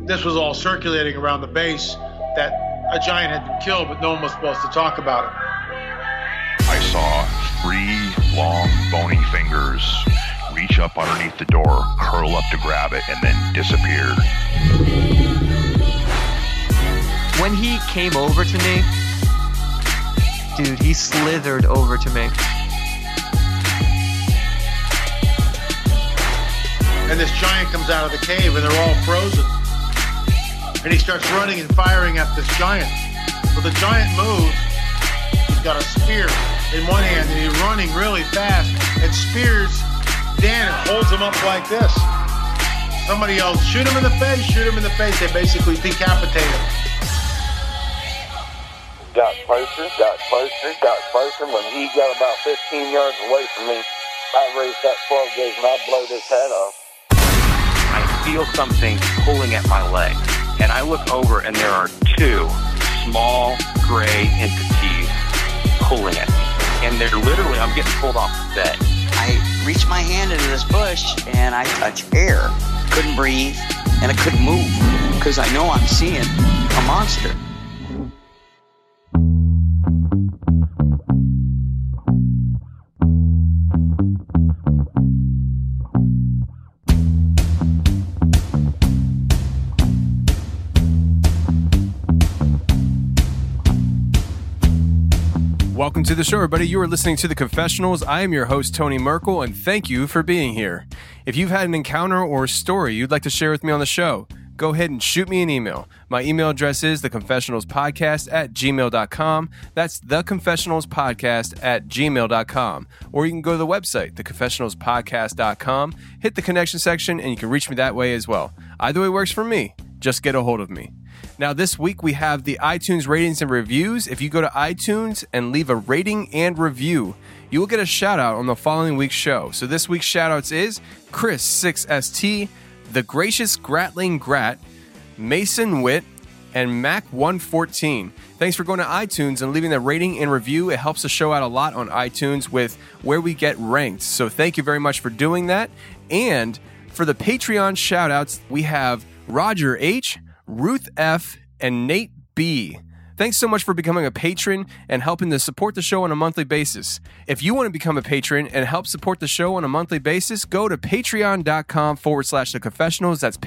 this was all circulating around the base, that a giant had been killed, but no one was supposed to talk about it. I saw 3 long, bony fingers reach up underneath the door, curl up to grab it, and then disappear. When he came over to me, dude, he slithered over to me. And this giant comes out of the cave, and they're all frozen. And he starts running and firing at this giant. Well, the giant moves. He's got a spear in one hand, and he's running really fast and spears Dan and holds him up like this. Somebody yells, shoot him in the face, shoot him in the face. They basically decapitate him. Got closer. When he got about 15 yards away from me, I raised that 12 gauge and I blowed his head off. I feel something pulling at my leg, and I look over and there are 2 small gray entities pulling at me. And they're literally, I'm getting pulled off the bed. I reached my hand into this bush and I touched air. Couldn't breathe and I couldn't move because I know I'm seeing a monster. Welcome to the show, everybody. You are listening to The Confessionals. I am your host, Tony Merkel, and thank you for being here. If you've had an encounter or a story you'd like to share with me on the show, go ahead and shoot me an email. My email address is theconfessionalspodcast@gmail.com. That's theconfessionalspodcast@gmail.com. Or you can go to the website, theconfessionalspodcast.com, hit the connection section, and you can reach me that way as well. Either way works for me. Just get a hold of me. Now, this week we have the iTunes ratings and reviews. If you go to iTunes and leave a rating and review, you will get a shout out on the following week's show. So this week's shout outs is Chris 6ST, The Gracious Gratling Grat, Mason Witt, and Mac 114. Thanks for going to iTunes and leaving a rating and review. It helps the show out a lot on iTunes with where we get ranked. So thank you very much for doing that. And for the Patreon shout outs, we have Roger H., Ruth F., and Nate B. Thanks so much for becoming a patron and helping to support the show on a monthly basis. If you want to become a patron and help support the show on a monthly basis, go to patreon.com/theconfessionals. That's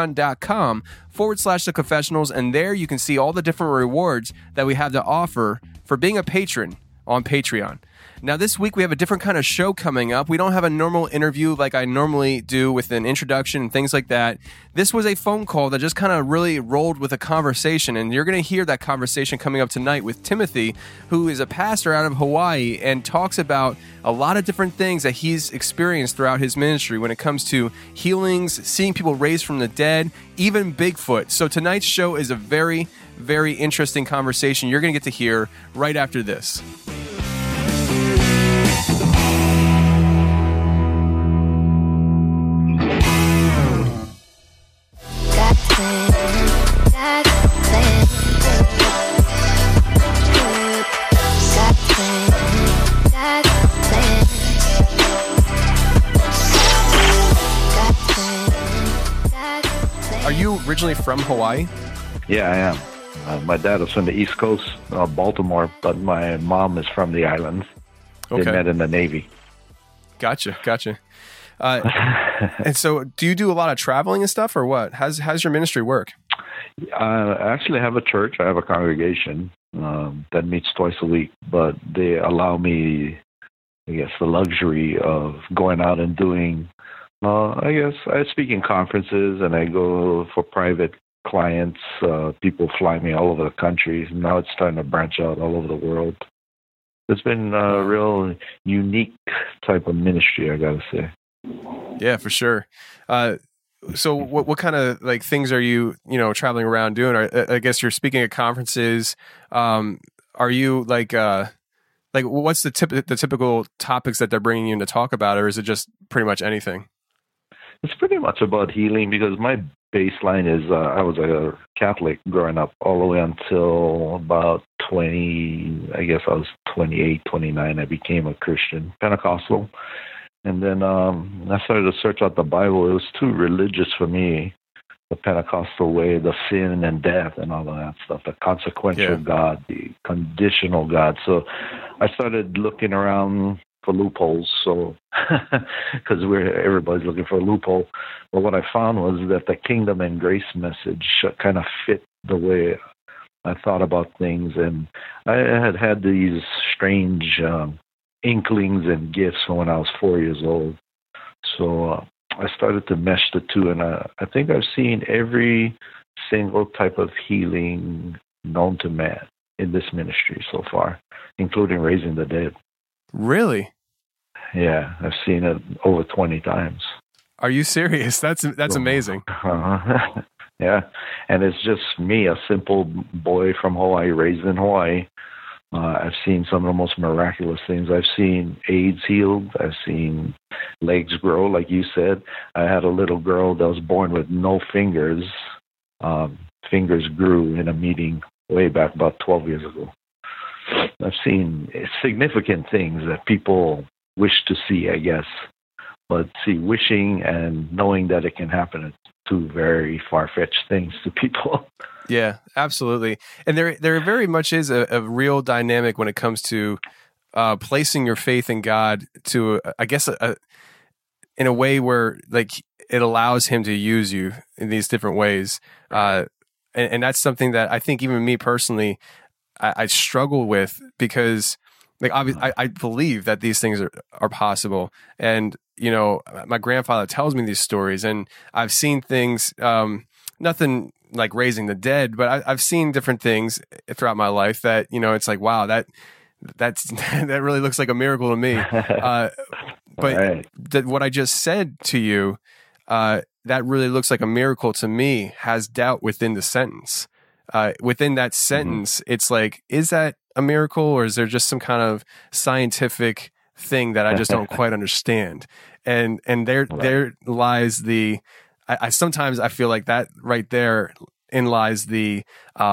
patreon.com/theconfessionals. And there you can see all the different rewards that we have to offer for being a patron on Patreon. Now, this week we have a different kind of show coming up. We don't have a normal interview like I normally do with an introduction and things like that. This was a phone call that just kind of really rolled with a conversation, and you're going to hear that conversation coming up tonight with Timothy, who is a pastor out of Hawaii and talks about a lot of different things that he's experienced throughout his ministry when it comes to healings, seeing people raised from the dead, even Bigfoot. So tonight's show is a very, very interesting conversation you're going to get to hear right after this. Are you originally from Hawaii? Yeah, I am. My dad was from the East Coast, Baltimore, but my mom is from the islands. Okay. They met in the Navy. Gotcha. And so do you do a lot of traveling and stuff, or what? How's your ministry work? I actually have a church. I have a congregation that meets twice a week, but they allow me, I guess, the luxury of going out and doing, I speak in conferences and I go for private clients. People fly me all over the country. Now it's starting to branch out all over the world. It's been a real unique type of ministry, I got to say. Yeah, for sure. So what kind of like things are you traveling around doing? I guess you're speaking at conferences. Are you like what's the typical topics that they're bringing you in to talk about, or is it just pretty much anything? It's pretty much about healing because my baseline is I was a Catholic growing up all the way until about 20, I guess I was 28, 29. I became a Christian, Pentecostal. And then I started to search out the Bible. It was too religious for me. the Pentecostal way, the sin and death and all of that stuff, the consequential God, the conditional God. So I started looking around for loopholes. So, because everybody's looking for a loophole. But what I found was that the kingdom and grace message kind of fit the way I thought about things. And I had these strange inklings and gifts from when I was 4 years old. So I started to mesh the two, and I think I've seen every single type of healing known to man in this ministry so far, including raising the dead. Really? Yeah, I've seen it over 20 times. Are you serious? That's amazing. Yeah, and it's just me, a simple boy from Hawaii, raised in Hawaii. I've seen some of the most miraculous things. I've seen AIDS healed. I've seen legs grow, like you said. I had a little girl that was born with no fingers. Fingers grew in a meeting way back about 12 years ago. I've seen significant things that people wish to see, I guess. But see, wishing and knowing that it can happen are two very far-fetched things to people. Yeah, absolutely. And there very much is a real dynamic when it comes to placing your faith in God to, I guess, in a way where like it allows Him to use you in these different ways. And that's something that I think even me personally, I struggle with, because like obviously I believe that these things are possible. And, you know, my grandfather tells me these stories, and I've seen things, nothing like raising the dead, but I've seen different things throughout my life that, you know, it's like, wow, that really looks like a miracle to me. But right. What I just said to you, that really looks like a miracle to me, has doubt within the sentence. Within that sentence, It's like, is that a miracle, or is there just some kind of scientific thing that I just don't quite understand? And there lies the, I sometimes I feel like that right there in lies the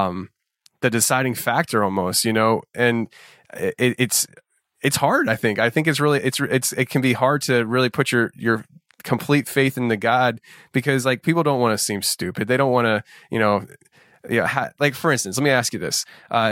deciding factor almost, you know, and it's hard. I think it's really, it can be hard to really put your complete faith in the God, because like people don't want to seem stupid. They don't want to, you know, like for instance, let me ask you this.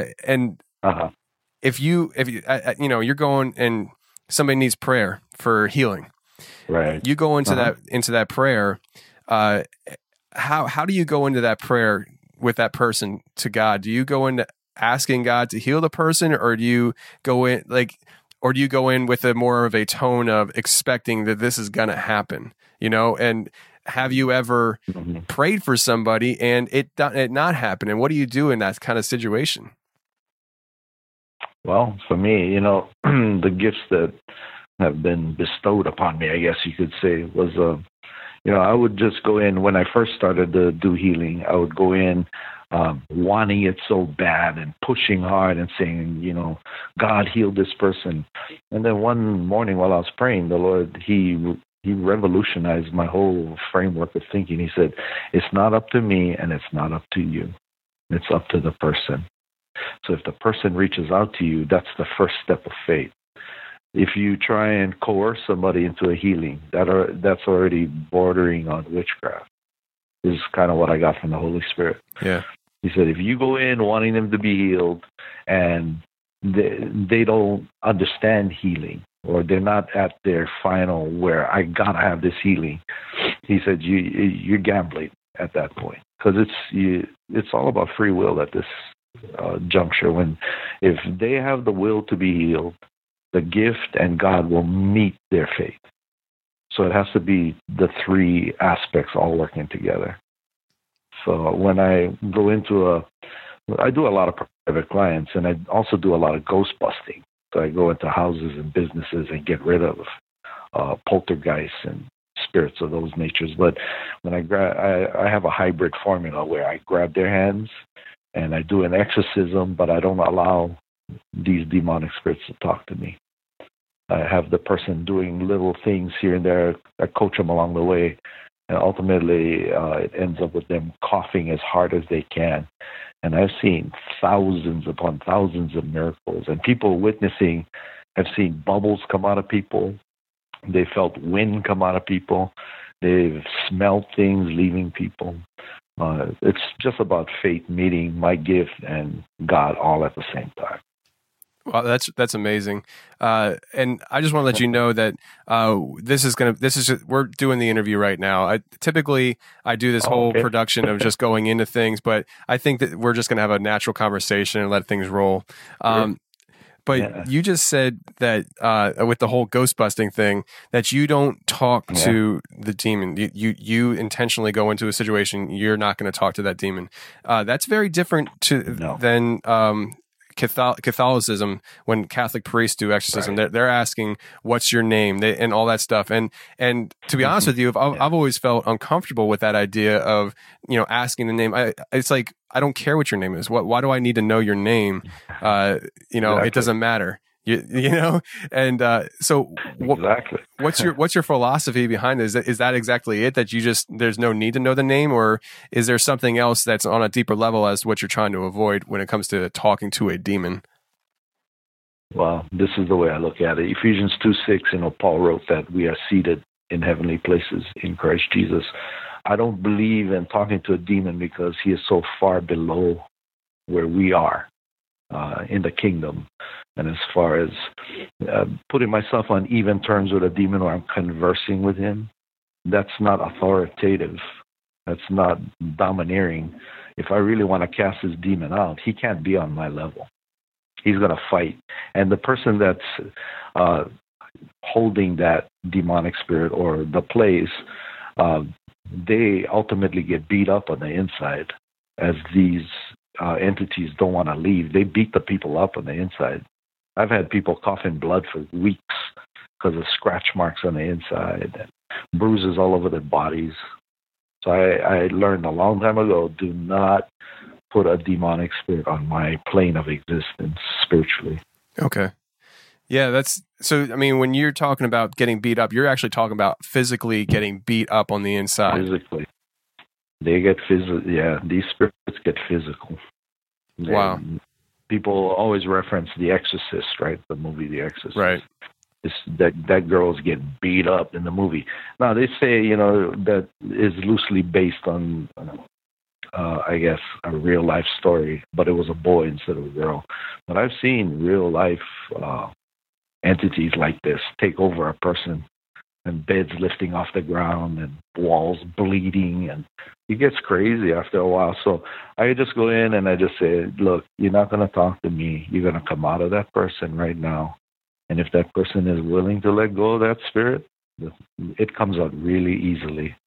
If you you know, you're going and somebody needs prayer for healing, right? You go into that prayer. How do you go into that prayer with that person to God? Do you go into asking God to heal the person, or do you go in with a more of a tone of expecting that this is going to happen, you know? And have you ever prayed for somebody and it not happen? And what do you do in that kind of situation? Well, for me, you know, the gifts that have been bestowed upon me, I guess you could say, was, you know, I would just go in when I first started to do healing. I would go in wanting it so bad and pushing hard and saying, you know, God healed this person. And then one morning while I was praying, the Lord, He revolutionized my whole framework of thinking. He said, it's not up to me and it's not up to you. It's up to the person. So if the person reaches out to you, that's the first step of faith. If you try and coerce somebody into a healing, that's already bordering on witchcraft. This is kind of what I got from the Holy Spirit. Yeah. He said, if you go in wanting them to be healed and they don't understand healing, or they're not at their final where I gotta have this healing, he said, you're gambling at that point, because it's all about free will at this juncture. When if they have the will to be healed, the gift and God will meet their faith. So it has to be the three aspects all working together. So when I go into I do a lot of private clients, and I also do a lot of ghost busting. So I go into houses and businesses and get rid of poltergeists and spirits of those natures. But when I have a hybrid formula where I grab their hands and I do an exorcism, but I don't allow these demonic spirits to talk to me. I have the person doing little things here and there. I coach them along the way, and ultimately it ends up with them coughing as hard as they can. And I've seen thousands upon thousands of miracles, and people witnessing have seen bubbles come out of people. They felt wind come out of people. They've smelled things leaving people. It's just about faith meeting my gift and God all at the same time. Well, that's amazing, and I just want to let you know that we're doing the interview right now. I do this whole production of just going into things, but I think that we're just going to have a natural conversation and let things roll. But you just said that with the whole ghost busting thing, that you don't talk to the demon. You intentionally go into a situation. You're not going to talk to that demon. That's very different than Catholicism. When Catholic priests do exorcism, they're asking, "What's your name?" and all that stuff. And to be honest with you, I've always felt uncomfortable with that idea of asking the name. It's like, I don't care what your name is. Why do I need to know your name? It doesn't matter. And so exactly. What's your philosophy behind this? Is that exactly it? That there's no need to know the name, or is there something else that's on a deeper level as to what you're trying to avoid when it comes to talking to a demon? Well, this is the way I look at it. Ephesians 2:6, Paul wrote that we are seated in heavenly places in Christ Jesus. I don't believe in talking to a demon because he is so far below where we are in the kingdom. And as far as putting myself on even terms with a demon or I'm conversing with him, that's not authoritative. That's not domineering. If I really want to cast this demon out, he can't be on my level. He's going to fight. And the person that's holding that demonic spirit or the place, they ultimately get beat up on the inside as these entities don't want to leave. They beat the people up on the inside. I've had people coughing blood for weeks because of scratch marks on the inside and bruises all over their bodies. So I learned a long time ago, do not put a demonic spirit on my plane of existence spiritually. Okay. Yeah, when you're talking about getting beat up, you're actually talking about physically getting beat up on the inside. Physically. They get physical. Yeah, these spirits get physical. Wow. People always reference The Exorcist, right? The movie The Exorcist. Right. That girl's getting beat up in the movie. Now, they say, that is loosely based on, I guess, a real-life story, but it was a boy instead of a girl. But I've seen real-life entities like this take over a person, and beds lifting off the ground and walls bleeding, and it gets crazy after a while. So I just go in and I just say, look, you're not going to talk to me. You're going to come out of that person right now. And if that person is willing to let go of that spirit, it comes out really easily.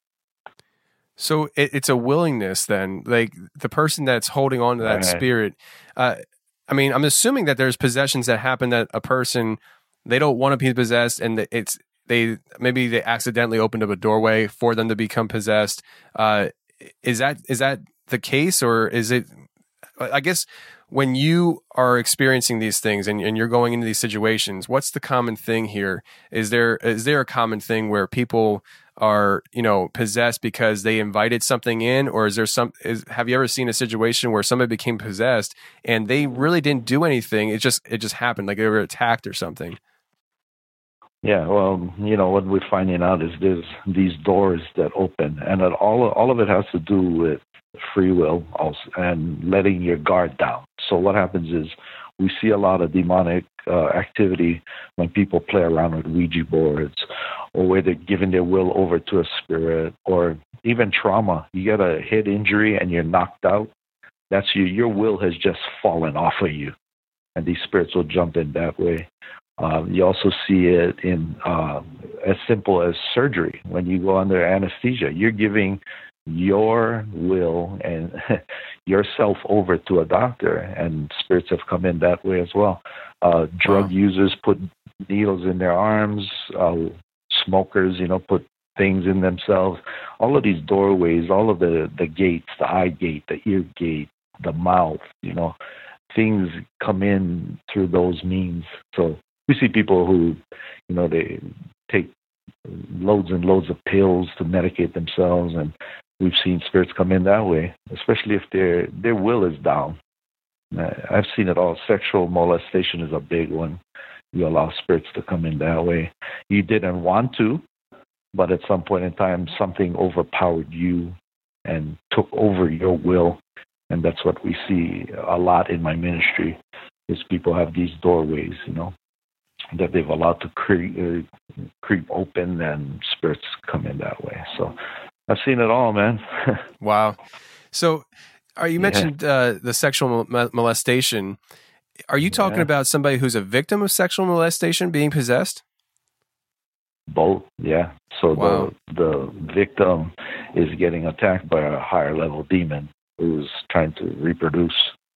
So it's a willingness then, like the person that's holding on to that spirit. I'm assuming that there's possessions that happen that a person, they don't want to be possessed, and they accidentally opened up a doorway for them to become possessed. Is that the case, or is it? I guess when you are experiencing these things and you're going into these situations, what's the common thing here? Is there a common thing where people are possessed because they invited something in, or is there have you ever seen a situation where somebody became possessed and they really didn't do anything? It just happened, like they were attacked or something. Yeah, well, what we're finding out is there's these doors that open, and that all of it has to do with free will also, and letting your guard down. So what happens is we see a lot of demonic activity when people play around with Ouija boards, or where they're giving their will over to a spirit, or even trauma. You get a head injury and you're knocked out. That's your will has just fallen off of you, and these spirits will jump in that way. You also see it in as simple as surgery. When you go under anesthesia, you're giving your will and yourself over to a doctor, and spirits have come in that way as well. Drug users put needles in their arms. Smokers, put things in themselves. All of these doorways, all of the gates, the eye gate, the ear gate, the mouth, things come in through those means. So we see people who, they take loads and loads of pills to medicate themselves, and we've seen spirits come in that way, especially if their will is down. I've seen it all. Sexual molestation is a big one. You allow spirits to come in that way. You didn't want to, but at some point in time, something overpowered you and took over your will. And that's what we see a lot in my ministry, is people have these doorways, that they've allowed to creep open, and spirits come in that way. So I've seen it all, man. Wow. So you mentioned the sexual molestation. Are you talking about somebody who's a victim of sexual molestation being possessed? Both, yeah. So wow. the victim is getting attacked by a higher level demon who's trying to reproduce.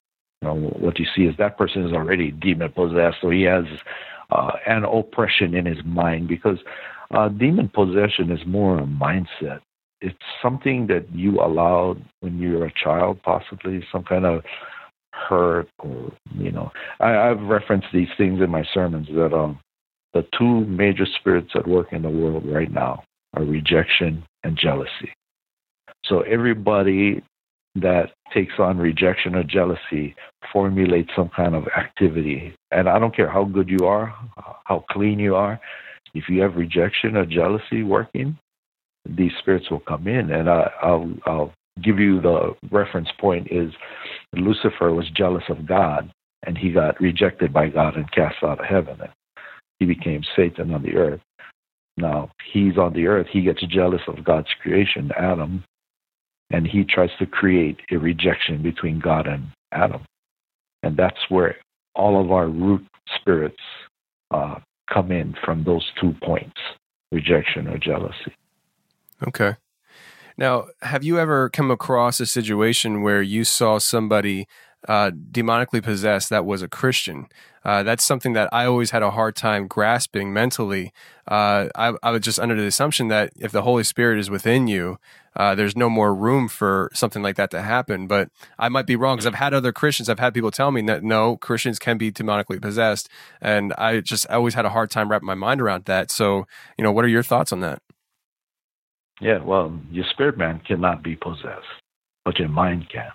What you see is that person is already demon possessed, so he has an oppression in his mind, because demon possession is more a mindset. It's something that you allowed when you were a child, possibly some kind of hurt, or I've referenced these things in my sermons, that the two major spirits at work in the world right now are rejection and jealousy. So everybody that takes on rejection or jealousy formulates some kind of activity. And I don't care how good you are, how clean you are, if you have rejection or jealousy working, these spirits will come in. And I'll give you the reference point is Lucifer was jealous of God, and he got rejected by God and cast out of heaven. And he became Satan on the earth. Now, he's on the earth. He gets jealous of God's creation, Adam, and he tries to create a rejection between God and Adam. And that's where all of our root spirits come in, from those 2 points, rejection or jealousy. Okay. Now, have you ever come across a situation where you saw somebody demonically possessed that was a Christian? That's something that I always had a hard time grasping mentally. I was just under the assumption that if the Holy Spirit is within you, there's no more room for something like that to happen. But I might be wrong, because I've had other Christians, I've had people tell me that no, Christians can be demonically possessed. And I always had a hard time wrapping my mind around that. So, what are your thoughts on that? Yeah, well, your spirit man cannot be possessed, but your mind can.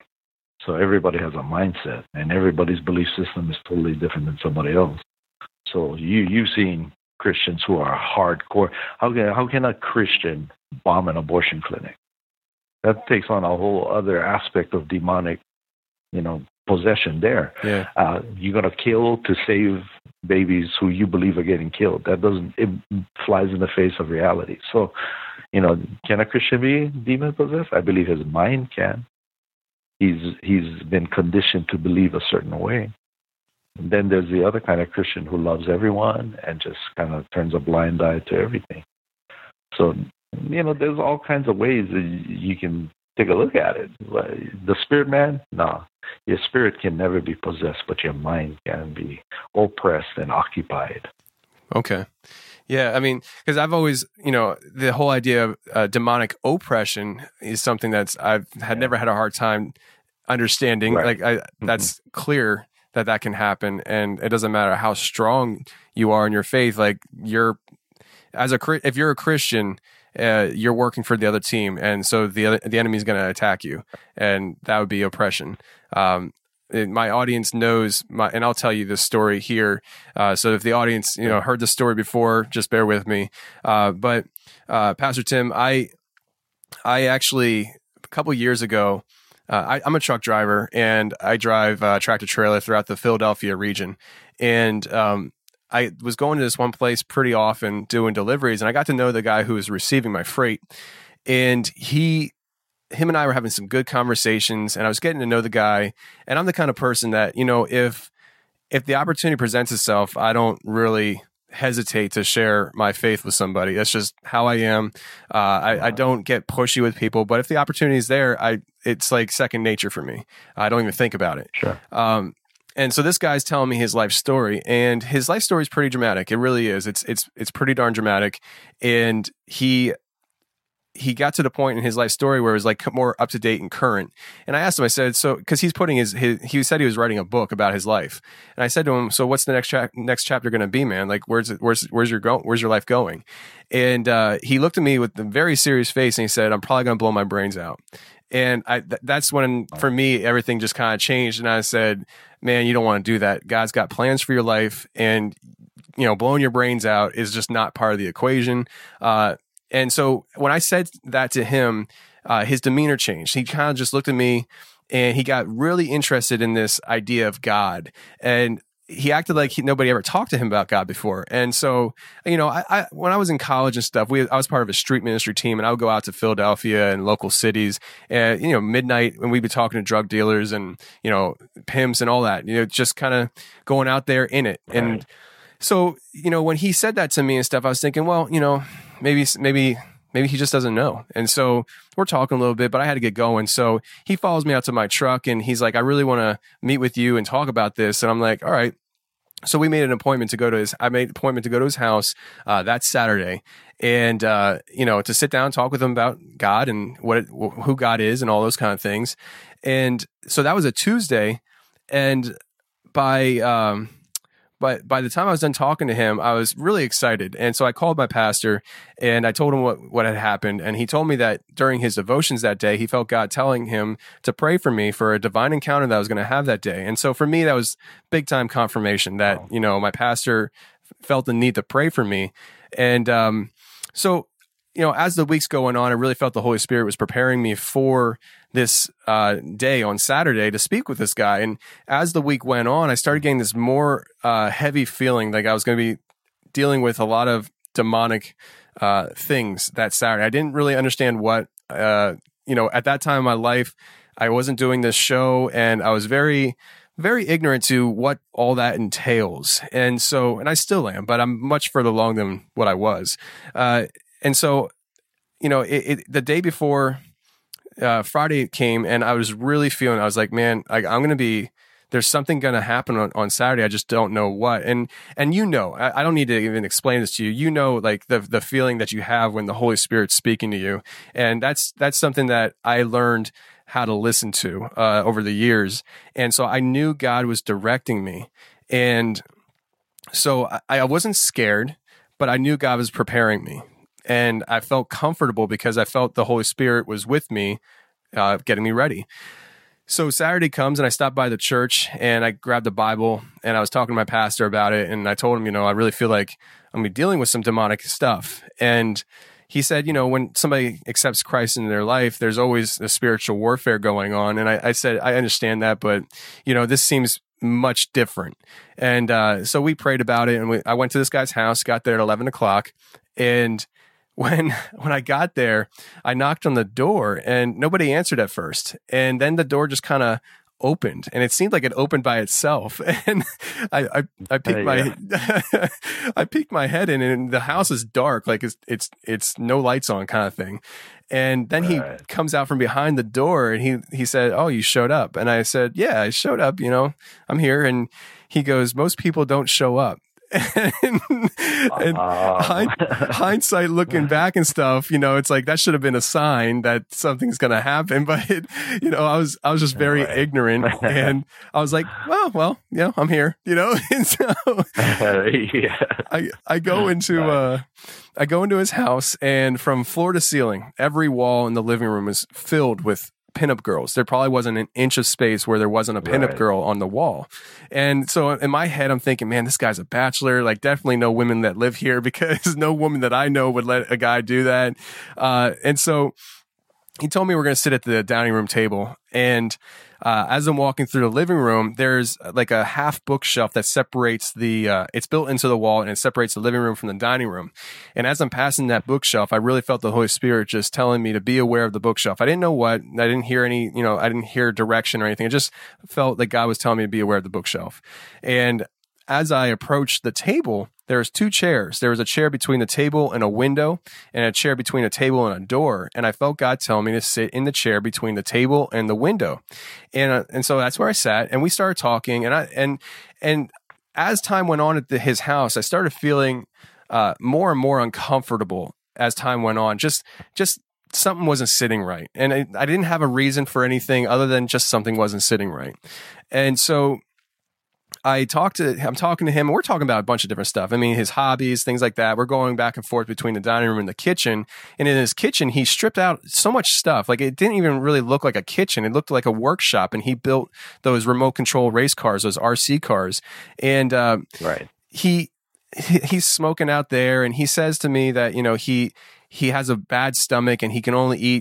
So everybody has a mindset, and everybody's belief system is totally different than somebody else. So you've seen Christians who are hardcore. How can a Christian bomb an abortion clinic? That takes on a whole other aspect of demonic, possession there. Yeah. You're going to kill to save babies who you believe are getting killed. It flies in the face of reality. So, can a Christian be demon possessed? I believe his mind can. He's been conditioned to believe a certain way. And then there's the other kind of Christian who loves everyone and just kind of turns a blind eye to everything. So, there's all kinds of ways that you can take a look at it. The spirit man, no. Your spirit can never be possessed, but your mind can be oppressed and occupied. Okay. Yeah, I mean, because I've always, the whole idea of demonic oppression is something I've never had a hard time understanding. Right. Like, that's clear that can happen, and it doesn't matter how strong you are in your faith. Like, if you're a Christian, you're working for the other team, and so the enemy is going to attack you, and that would be oppression. My audience knows and I'll tell you this story here. So if the audience, heard the story before, just bear with me. But Pastor Tim, I actually, a couple years ago, I'm a truck driver, and I drive tractor trailer throughout the Philadelphia region. And I was going to this one place pretty often doing deliveries, and I got to know the guy who was receiving my freight. And him and I were having some good conversations, and I was getting to know the guy. And I'm the kind of person that, if the opportunity presents itself, I don't really hesitate to share my faith with somebody. That's just how I am. I don't get pushy with people, but if the opportunity is there, it's like second nature for me. I don't even think about it. Sure. And so this guy's telling me his life story, and his life story is pretty dramatic. It really is. It's pretty darn dramatic. And he got to the point in his life story where it was like more up to date and current. And I asked him, I said, so, cause he's putting he said he was writing a book about his life. And I said to him, so what's the next chapter going to be, man? Like, where's your life going? And, he looked at me with a very serious face, and he said, I'm probably going to blow my brains out. And that's when, for me, everything just kind of changed. And I said, man, you don't want to do that. God's got plans for your life, and, blowing your brains out is just not part of the equation. And so when I said that to him, his demeanor changed. He kind of just looked at me and he got really interested in this idea of God. And he acted like nobody ever talked to him about God before. And so, you know, I when I was in college and stuff, I was part of a street ministry team, and I would go out to Philadelphia and local cities, and, you know, midnight when we'd be talking to drug dealers and, you know, pimps and all that, you know, just kind of going out there in it. Right. And so, you know, when he said that to me and stuff, I was thinking, well, you know, maybe he just doesn't know. And so we're talking a little bit, but I had to get going. So he follows me out to my truck and he's like, I really want to meet with you and talk about this. And I'm like, all right. So we made an appointment to go to his house that Saturday. And, you know, to sit down and talk with him about God and who God is and all those kind of things. And so that was a Tuesday. And But by the time I was done talking to him, I was really excited. And so I called my pastor and I told him what had happened. And he told me that during his devotions that day, he felt God telling him to pray for me for a divine encounter that I was going to have that day. And so for me, that was big time confirmation that, you know, my pastor felt the need to pray for me. And so, you know, as the weeks going on, I really felt the Holy Spirit was preparing me for this day on Saturday to speak with this guy. And as the week went on, I started getting this more heavy feeling like I was going to be dealing with a lot of demonic things that Saturday. I didn't really understand what, you know, at that time in my life, I wasn't doing this show and I was very, very ignorant to what all that entails. And so, and I still am, but I'm much further along than what I was. And so, you know, the day before Friday came and I was really feeling, I was like, man, there's something going to happen on Saturday. I just don't know what. And you know, I don't need to even explain this to you. You know, like the feeling that you have when the Holy Spirit's speaking to you. And that's something that I learned how to listen to over the years. And so I knew God was directing me. And so I wasn't scared, but I knew God was preparing me. And I felt comfortable because I felt the Holy Spirit was with me, getting me ready. So Saturday comes and I stopped by the church and I grabbed the Bible and I was talking to my pastor about it. And I told him, you know, I really feel like I'm going to be dealing with some demonic stuff. And he said, you know, when somebody accepts Christ in their life, there's always a spiritual warfare going on. And I said, I understand that, but, you know, this seems much different. And so we prayed about it and I went to this guy's house, got there at 11 o'clock. And when I got there, I knocked on the door and nobody answered at first. And then the door just kind of opened and it seemed like it opened by itself. And I peeked I peeked my head in and the house is dark, like it's no lights on kind of thing. And then he comes out from behind the door and he said, "Oh, you showed up." And I said, "Yeah, I showed up, you know, I'm here." And he goes, "Most people don't show up." and hindsight looking back and stuff, you know, it's like that should have been a sign that something's going to happen. But you know, I was just very ignorant, and I was like, well, yeah, I'm here, you know. And so I go into his house, and from floor to ceiling, every wall in the living room is filled with pinup girls. There probably wasn't an inch of space where there wasn't a pinup girl on the wall. And so in my head, I'm thinking, man, this guy's a bachelor. Like, definitely no women that live here, because no woman that I know would let a guy do that. And so he told me we're going to sit at the dining room table. And as I'm walking through the living room, there's like a half bookshelf that separates it's built into the wall and it separates the living room from the dining room. And as I'm passing that bookshelf, I really felt the Holy Spirit just telling me to be aware of the bookshelf. I didn't know what, I didn't hear any, you know, I didn't hear direction or anything. I just felt like God was telling me to be aware of the bookshelf. And as I approached the table, there's two chairs. There was a chair between the table and a window, and a chair between a table and a door. And I felt God tell me to sit in the chair between the table and the window. And so that's where I sat, and we started talking. And as time went on at his house, I started feeling more and more uncomfortable as time went on. Just something wasn't sitting right. And I didn't have a reason for anything other than just something wasn't sitting right. And so I'm talking to him, and we're talking about a bunch of different stuff. I mean, his hobbies, things like that. We're going back and forth between the dining room and the kitchen. And in his kitchen, he stripped out so much stuff. Like, it didn't even really look like a kitchen. It looked like a workshop. And he built those remote control race cars, those RC cars. And he's smoking out there. And he says to me that, you know, he he has a bad stomach and he can only eat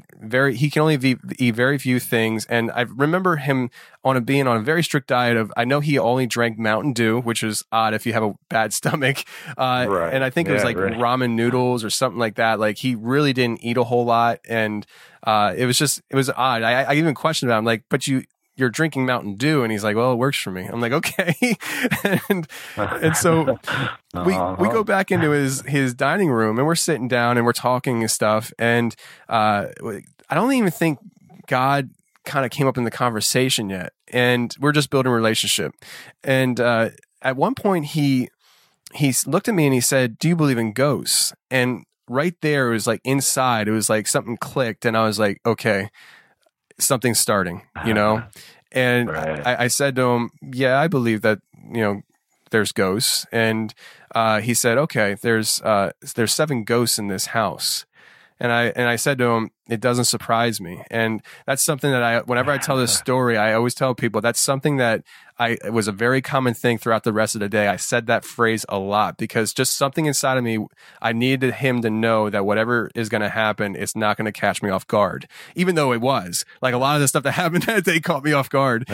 very few things. And I remember him being on a very strict diet of, I know he only drank Mountain Dew, which is odd if you have a bad stomach. Right. And I think it was like ramen noodles or something like that. Like he really didn't eat a whole lot. And it was odd. I even questioned about him, like, but you're drinking Mountain Dew, and he's like, well, it works for me. I'm like, okay. and so we go back into his dining room, and we're sitting down and we're talking and stuff. And I don't even think God kind of came up in the conversation yet. And we're just building a relationship. And at one point he looked at me and he said, do you believe in ghosts? And right there, it was like inside, it was like something clicked, and I was like, okay, something's starting, you know? And I said to him, yeah, I believe that, you know, there's ghosts. And he said, okay, there's 7 ghosts in this house. And I said to him, it doesn't surprise me. And that's something that whenever I tell this story, I always tell people that's something that it was a very common thing throughout the rest of the day. I said that phrase a lot because just something inside of me, I needed him to know that whatever is going to happen, it's not going to catch me off guard, even though it was. Like a lot of the stuff that happened that day caught me off guard.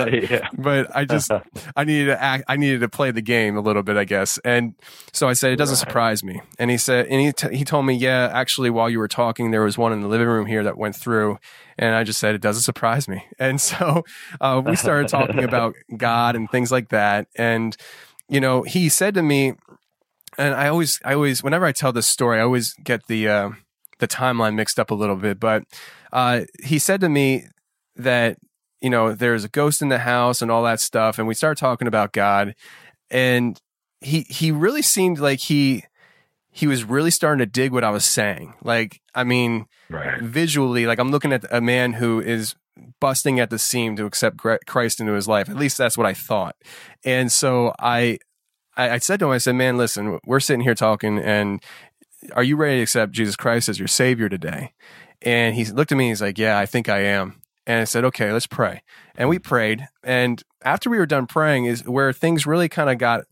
But I needed to play the game a little bit, I guess. And so I said, it doesn't surprise me. And he said, and he told me, yeah, actually, while you were talking, there was one in the living room here that went through. And I just said, it doesn't surprise me. And so we started talking about God and things like that. And, you know, he said to me, and I always, whenever I tell this story, I always get the timeline mixed up a little bit. But he said to me that, you know, there's a ghost in the house and all that stuff. And we started talking about God. And he really seemed like he was really starting to dig what I was saying. Like, I mean, visually, like I'm looking at a man who is busting at the seam to accept Christ into his life. At least that's what I thought. And so I said to him, I said, man, listen, we're sitting here talking, and are you ready to accept Jesus Christ as your Savior today? And he looked at me and he's like, yeah, I think I am. And I said, okay, let's pray. And we prayed. And after we were done praying is where things really kind of got,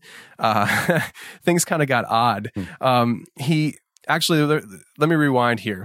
odd. He actually, let me rewind here.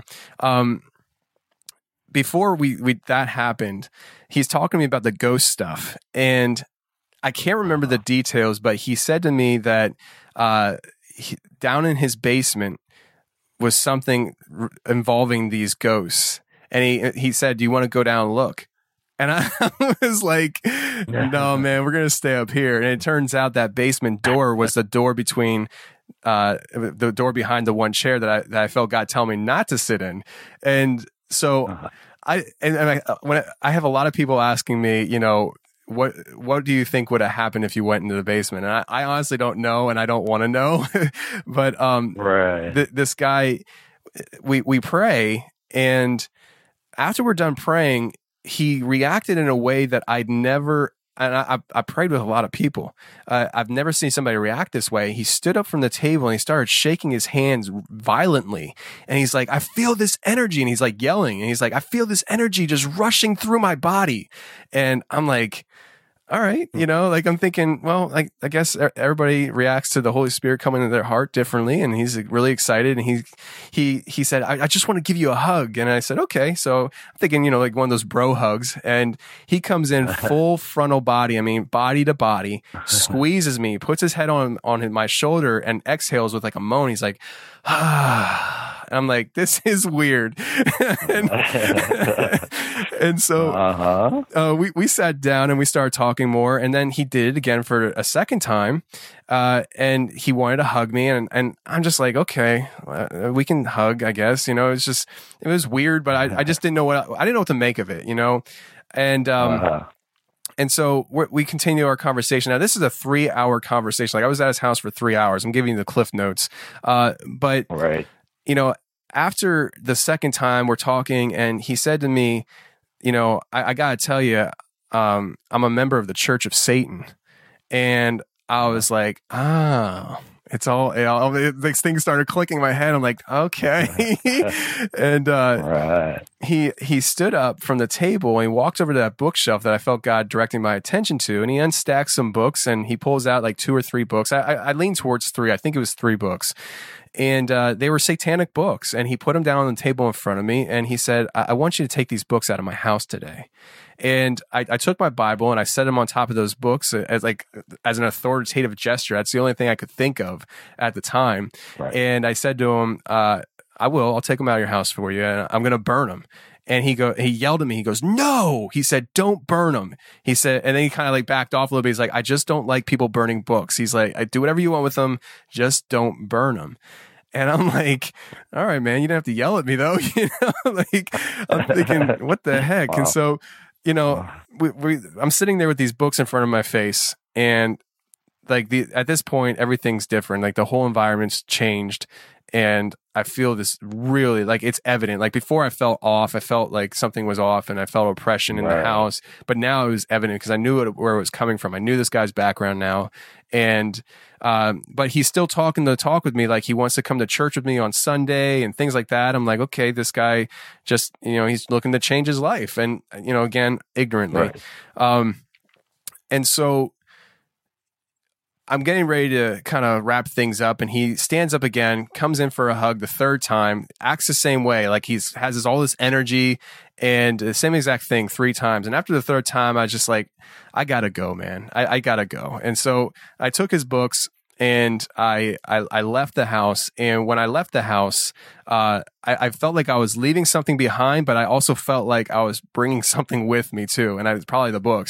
Before that happened, he's talking to me about the ghost stuff. And I can't remember the details, but he said to me that down in his basement was something involving these ghosts. And he said, do you want to go down and look? And I was like, no, man, we're going to stay up here. And it turns out that basement door was the door between the door behind the one chair that I felt God tell me not to sit in. And so I have a lot of people asking me, you know, what do you think would have happened if you went into the basement? And I honestly don't know, and I don't want to know. But this guy, we pray, and after we're done praying, he reacted in a way that I'd never, and I prayed with a lot of people. I've never seen somebody react this way. He stood up from the table and he started shaking his hands violently. And he's like, I feel this energy. And he's like yelling. And he's like, I feel this energy just rushing through my body. And I'm like, all right, you know, like I'm thinking, well, like I guess everybody reacts to the Holy Spirit coming into their heart differently, and he's really excited. And he said, I just want to give you a hug. And I said, okay. So I'm thinking, you know, like one of those bro hugs. And he comes in full frontal body. I mean, body to body, squeezes me, puts his head on my shoulder, and exhales with like a moan. He's like, ah. I'm like, this is weird. and so we sat down and we started talking more. And then he did it again for a second time. And he wanted to hug me. And I'm just like, okay, we can hug, I guess. You know, it was weird, but I just didn't know what to make of it, you know? And, and so we continue our conversation. Now, this is a 3-hour conversation. Like I was at his house for 3 hours. I'm giving you the cliff notes. But you know, after the second time we're talking, and he said to me, you know, I got to tell you, I'm a member of the Church of Satan. And I was like, it's all, these things started clicking in my head. I'm like, okay. And he stood up from the table and he walked over to that bookshelf that I felt God directing my attention to. And he unstacked some books and he pulls out like 2 or 3 books. I lean towards 3. I think it was 3 books. and they were satanic books. And he put them down on the table in front of me, and he said, I want you to take these books out of my house today. And I took my Bible and I set them on top of those books as an authoritative gesture. That's the only thing I could think of at the time. Right. And I said to him, I'll take them out of your house for you, and I'm going to burn them. And he yelled at me. He goes, "No!" He said, "Don't burn them." He said, and then he kind of like backed off a little bit. He's like, "I just don't like people burning books." He's like, "I do whatever you want with them, just don't burn them." And I'm like, "All right, man, you don't have to yell at me though." Like I'm thinking, what the heck? Wow. And so, I'm sitting there with these books in front of my face, and like at this point, everything's different. Like the whole environment's changed. And I feel this really, like, it's evident. Like before I felt off, I felt like something was off and I felt oppression in the house. But now it was evident because I knew where it was coming from. I knew this guy's background now. And, but he's still talking the talk with me. Like he wants to come to church with me on Sunday and things like that. I'm like, okay, this guy just, he's looking to change his life. And, again, ignorantly. Right. And so I'm getting ready to kind of wrap things up, and he stands up again, comes in for a hug the third time, acts the same way. Like has all this energy and the same exact thing 3 times. And after the third time, I was just like, I gotta go, man. I gotta go. And so I took his books and I left the house. And when I left the house, I felt like I was leaving something behind, but I also felt like I was bringing something with me too. And it's probably the books,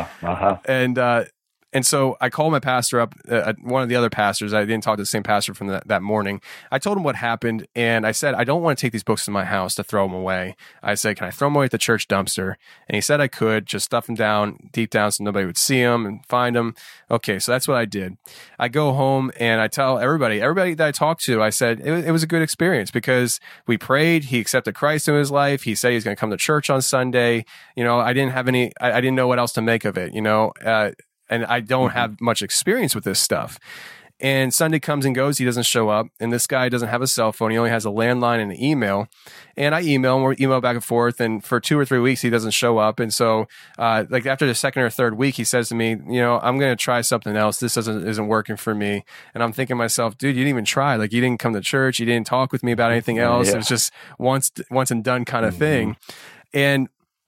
And so I called my pastor up, one of the other pastors. I didn't talk to the same pastor from that morning. I told him what happened, and I said, I don't want to take these books to my house to throw them away. I said, can I throw them away at the church dumpster? And he said I could, just stuff them down, deep down so nobody would see them and find them. Okay, so that's what I did. I go home, and I tell everybody that I talked to, I said, it was a good experience because we prayed. He accepted Christ in his life. He said he's going to come to church on Sunday. I didn't know what else to make of it, and I don't have much experience with this stuff. And Sunday comes and goes. He doesn't show up. And this guy doesn't have a cell phone. He only has a landline and an email. And I email him. We email back and forth. And for 2 or 3 weeks, he doesn't show up. And so, after the second or third week, he says to me, I'm going to try something else. This isn't working for me. And I'm thinking to myself, dude, you didn't even try. Like, you didn't come to church. You didn't talk with me about anything else. Yeah. It was just once and done kind of thing. And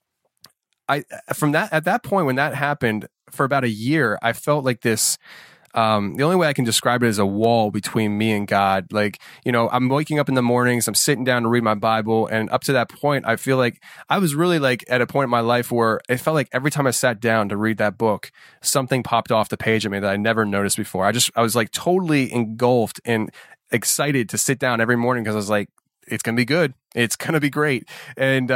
at that point, when that happened, for about a year, I felt like this, the only way I can describe it is a wall between me and God. Like, I'm waking up in the mornings, I'm sitting down to read my Bible. And up to that point, I feel like I was really like at a point in my life where it felt like every time I sat down to read that book, something popped off the page of me that I never noticed before. I was like totally engulfed and excited to sit down every morning because I was like, it's going to be good. It's going to be great. And,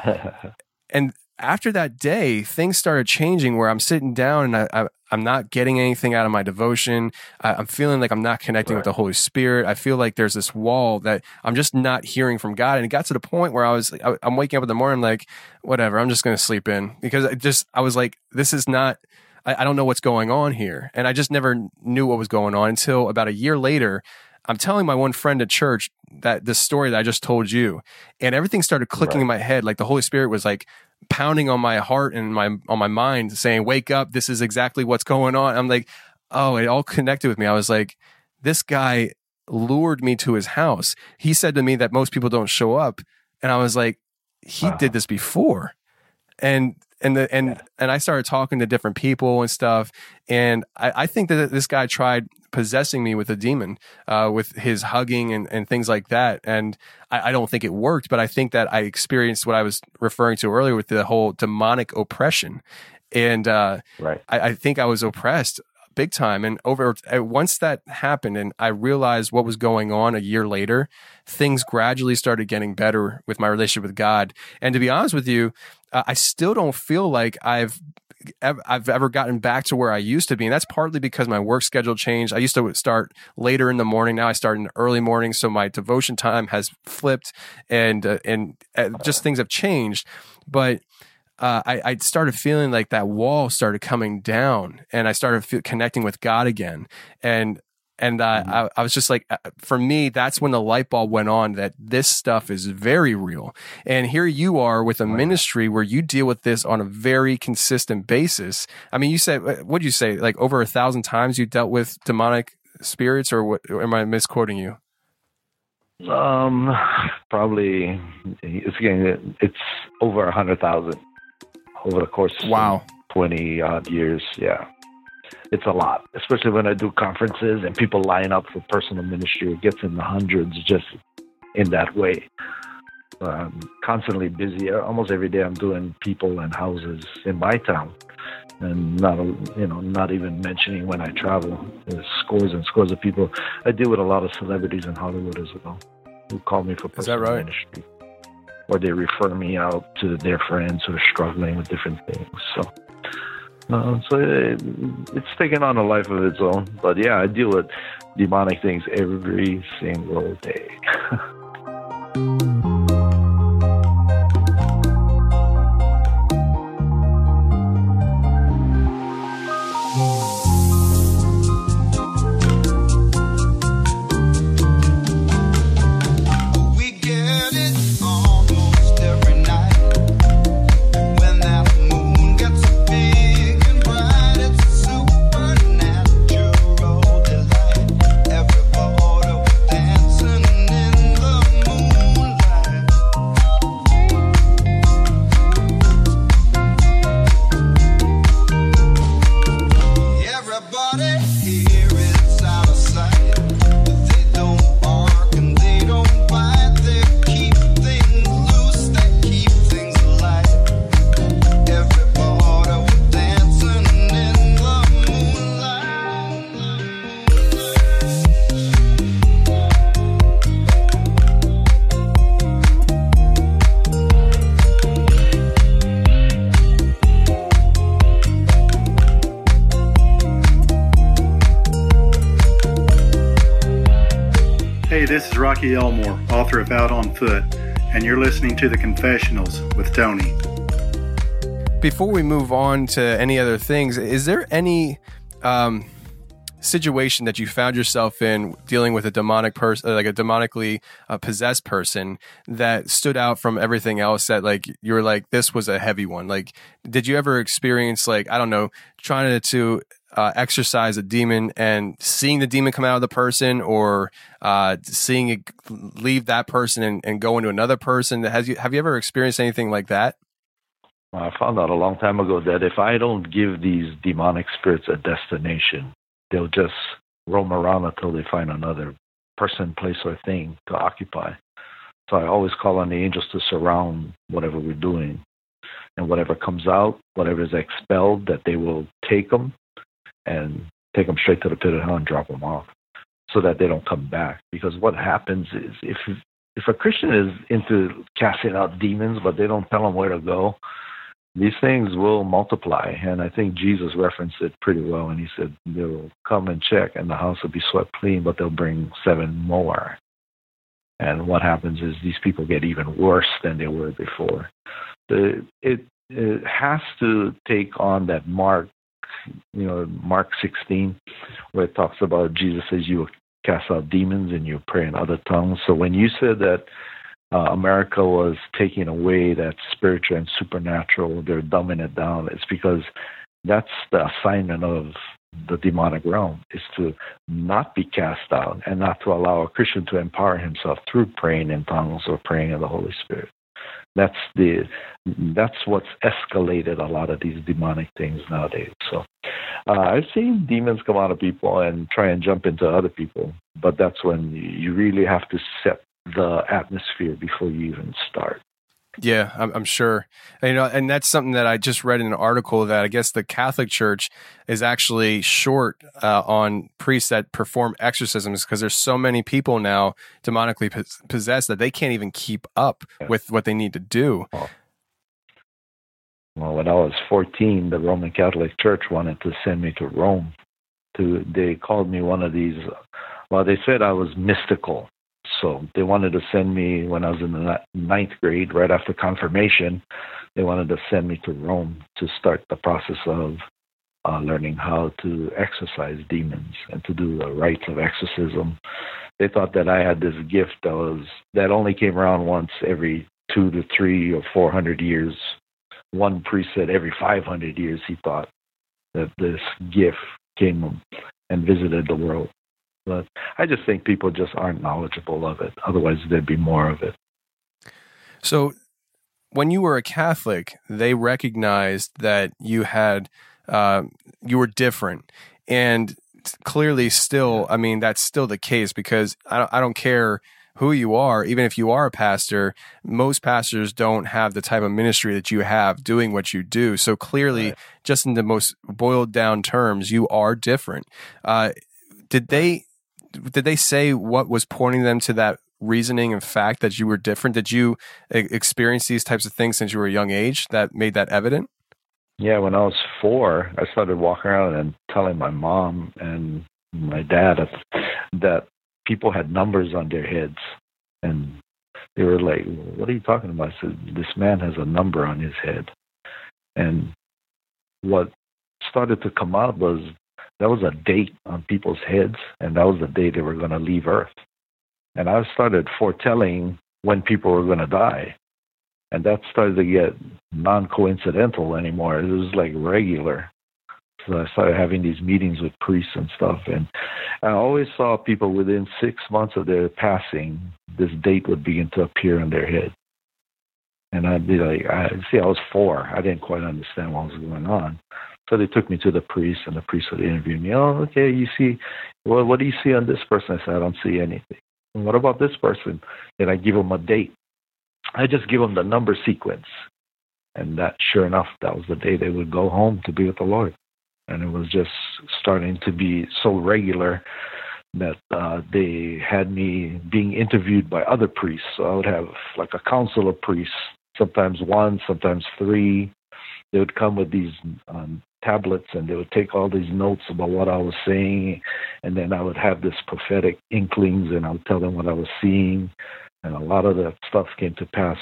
and after that day, things started changing where I'm sitting down and I'm not getting anything out of my devotion. I'm feeling like I'm not connecting with the Holy Spirit. I feel like there's this wall that I'm just not hearing from God. And it got to the point where I'm waking up in the morning, I'm like, whatever, I'm just going to sleep in because I was like, this is not, I don't know what's going on here. And I just never knew what was going on until about a year later. I'm telling my one friend at church that this story that I just told you, and everything started clicking in my head. Like the Holy Spirit was like pounding on my heart and on my mind saying, wake up. This is exactly what's going on. I'm like, oh, it all connected with me. I was like, this guy lured me to his house. He said to me that most people don't show up. And I was like, he did this before. And I started talking to different people and stuff. And I think that this guy tried possessing me with a demon, with his hugging and things like that. And I don't think it worked, but I think that I experienced what I was referring to earlier with the whole demonic oppression. And I think I was oppressed big time. And once that happened and I realized what was going on a year later, things gradually started getting better with my relationship with God. And to be honest with you, I still don't feel like I've ever gotten back to where I used to be. And that's partly because my work schedule changed. I used to start later in the morning. Now I start in the early morning. So my devotion time has flipped and just things have changed. But I started feeling like that wall started coming down and I started connecting with God again. And I was just like, for me, that's when the light bulb went on that this stuff is very real. And here you are with a ministry where you deal with this on a very consistent basis. I mean, you said, what did you say? Like over 1,000 times you dealt with demonic spirits, or what? Am I misquoting you? Probably it's over 100,000 over the course of 20 odd years. Yeah, it's a lot, especially when I do conferences and people line up for personal ministry. It gets in the hundreds just in that way. I'm constantly busy. Almost every day I'm doing people and houses in my town, and not even mentioning when I travel. There's scores and scores of people. I deal with a lot of celebrities in Hollywood as well who call me for personal ministry, or they refer me out to their friends who are struggling with different things. So it's taken on a life of its own. But yeah, I deal with demonic things every single day. This is Rocky Elmore, author of Out on Foot, and you're listening to The Confessionals with Tony. Before we move on to any other things, is there any situation that you found yourself in dealing with a demonic person, like a demonically possessed person, that stood out from everything else, that like you were like, this was a heavy one? Like, did you ever experience, like, I don't know, trying to exorcise a demon and seeing the demon come out of the person, or seeing it leave that person and go into another person? Have you ever experienced anything like that? I found out a long time ago that if I don't give these demonic spirits a destination, they'll just roam around until they find another person, place, or thing to occupy. So I always call on the angels to surround whatever we're doing. And whatever comes out, whatever is expelled, that they will take them and take them straight to the pit of hell and drop them off, so that they don't come back. Because what happens is, if a Christian is into casting out demons, but they don't tell them where to go, these things will multiply. And I think Jesus referenced it pretty well when he said they'll come and check and the house will be swept clean, but they'll bring 7 more. And what happens is these people get even worse than they were before. It has to take on that Mark 16, where it talks about Jesus says you will cast out demons and you pray in other tongues. So when you said that America was taking away that spiritual and supernatural, they're dumbing it down, it's because that's the assignment of the demonic realm, is to not be cast out and not to allow a Christian to empower himself through praying in tongues or praying in the Holy Spirit. That's what's escalated a lot of these demonic things nowadays. So I've seen demons come out of people and try and jump into other people, but that's when you really have to set the atmosphere before you even start. Yeah, I'm sure. And that's something that I just read in an article, that I guess the Catholic Church is actually short on priests that perform exorcisms, because there's so many people now demonically possessed that they can't even keep up with what they need to do. Well, when I was 14, the Roman Catholic Church wanted to send me to Rome. They called me one of these, well, they said I was mystical. So they wanted to send me, when I was in the 9th grade, right after confirmation, they wanted to send me to Rome to start the process of learning how to exorcise demons and to do the rites of exorcism. They thought that I had this gift that only came around once every 200 to 300 or 400 years. One priest said every 500 years he thought that this gift came and visited the world. But I just think people just aren't knowledgeable of it. Otherwise, there'd be more of it. So when you were a Catholic, they recognized that you had, you were different. And clearly still, I mean, that's still the case, because I don't care who you are, even if you are a pastor, most pastors don't have the type of ministry that you have doing what you do. So clearly, just in the most boiled down terms, you are different. Did they say what was pointing them to that reasoning and fact that you were different? Did you experience these types of things since you were a young age that made that evident? Yeah, when I was 4, I started walking around and telling my mom and my dad that people had numbers on their heads. And they were like, what are you talking about? I said, this man has a number on his head. And what started to come out was that was a date on people's heads, and that was the day they were going to leave Earth. And I started foretelling when people were going to die. And that started to get non-coincidental anymore. It was like regular. So I started having these meetings with priests and stuff. And I always saw people within 6 months of their passing, this date would begin to appear on their head. And I'd be like, I was 4. I didn't quite understand what was going on. So they took me to the priest, and the priest would interview me. Oh, okay, you see, well, what do you see on this person? I said, I don't see anything. And what about this person? Then I give them a date. I just give them the number sequence. And that, sure enough, that was the day they would go home to be with the Lord. And it was just starting to be so regular that they had me being interviewed by other priests. So I would have like a council of priests, sometimes 1, sometimes 3. They would come with these tablets, and they would take all these notes about what I was saying, and then I would have this prophetic inklings, and I would tell them what I was seeing, and a lot of that stuff came to pass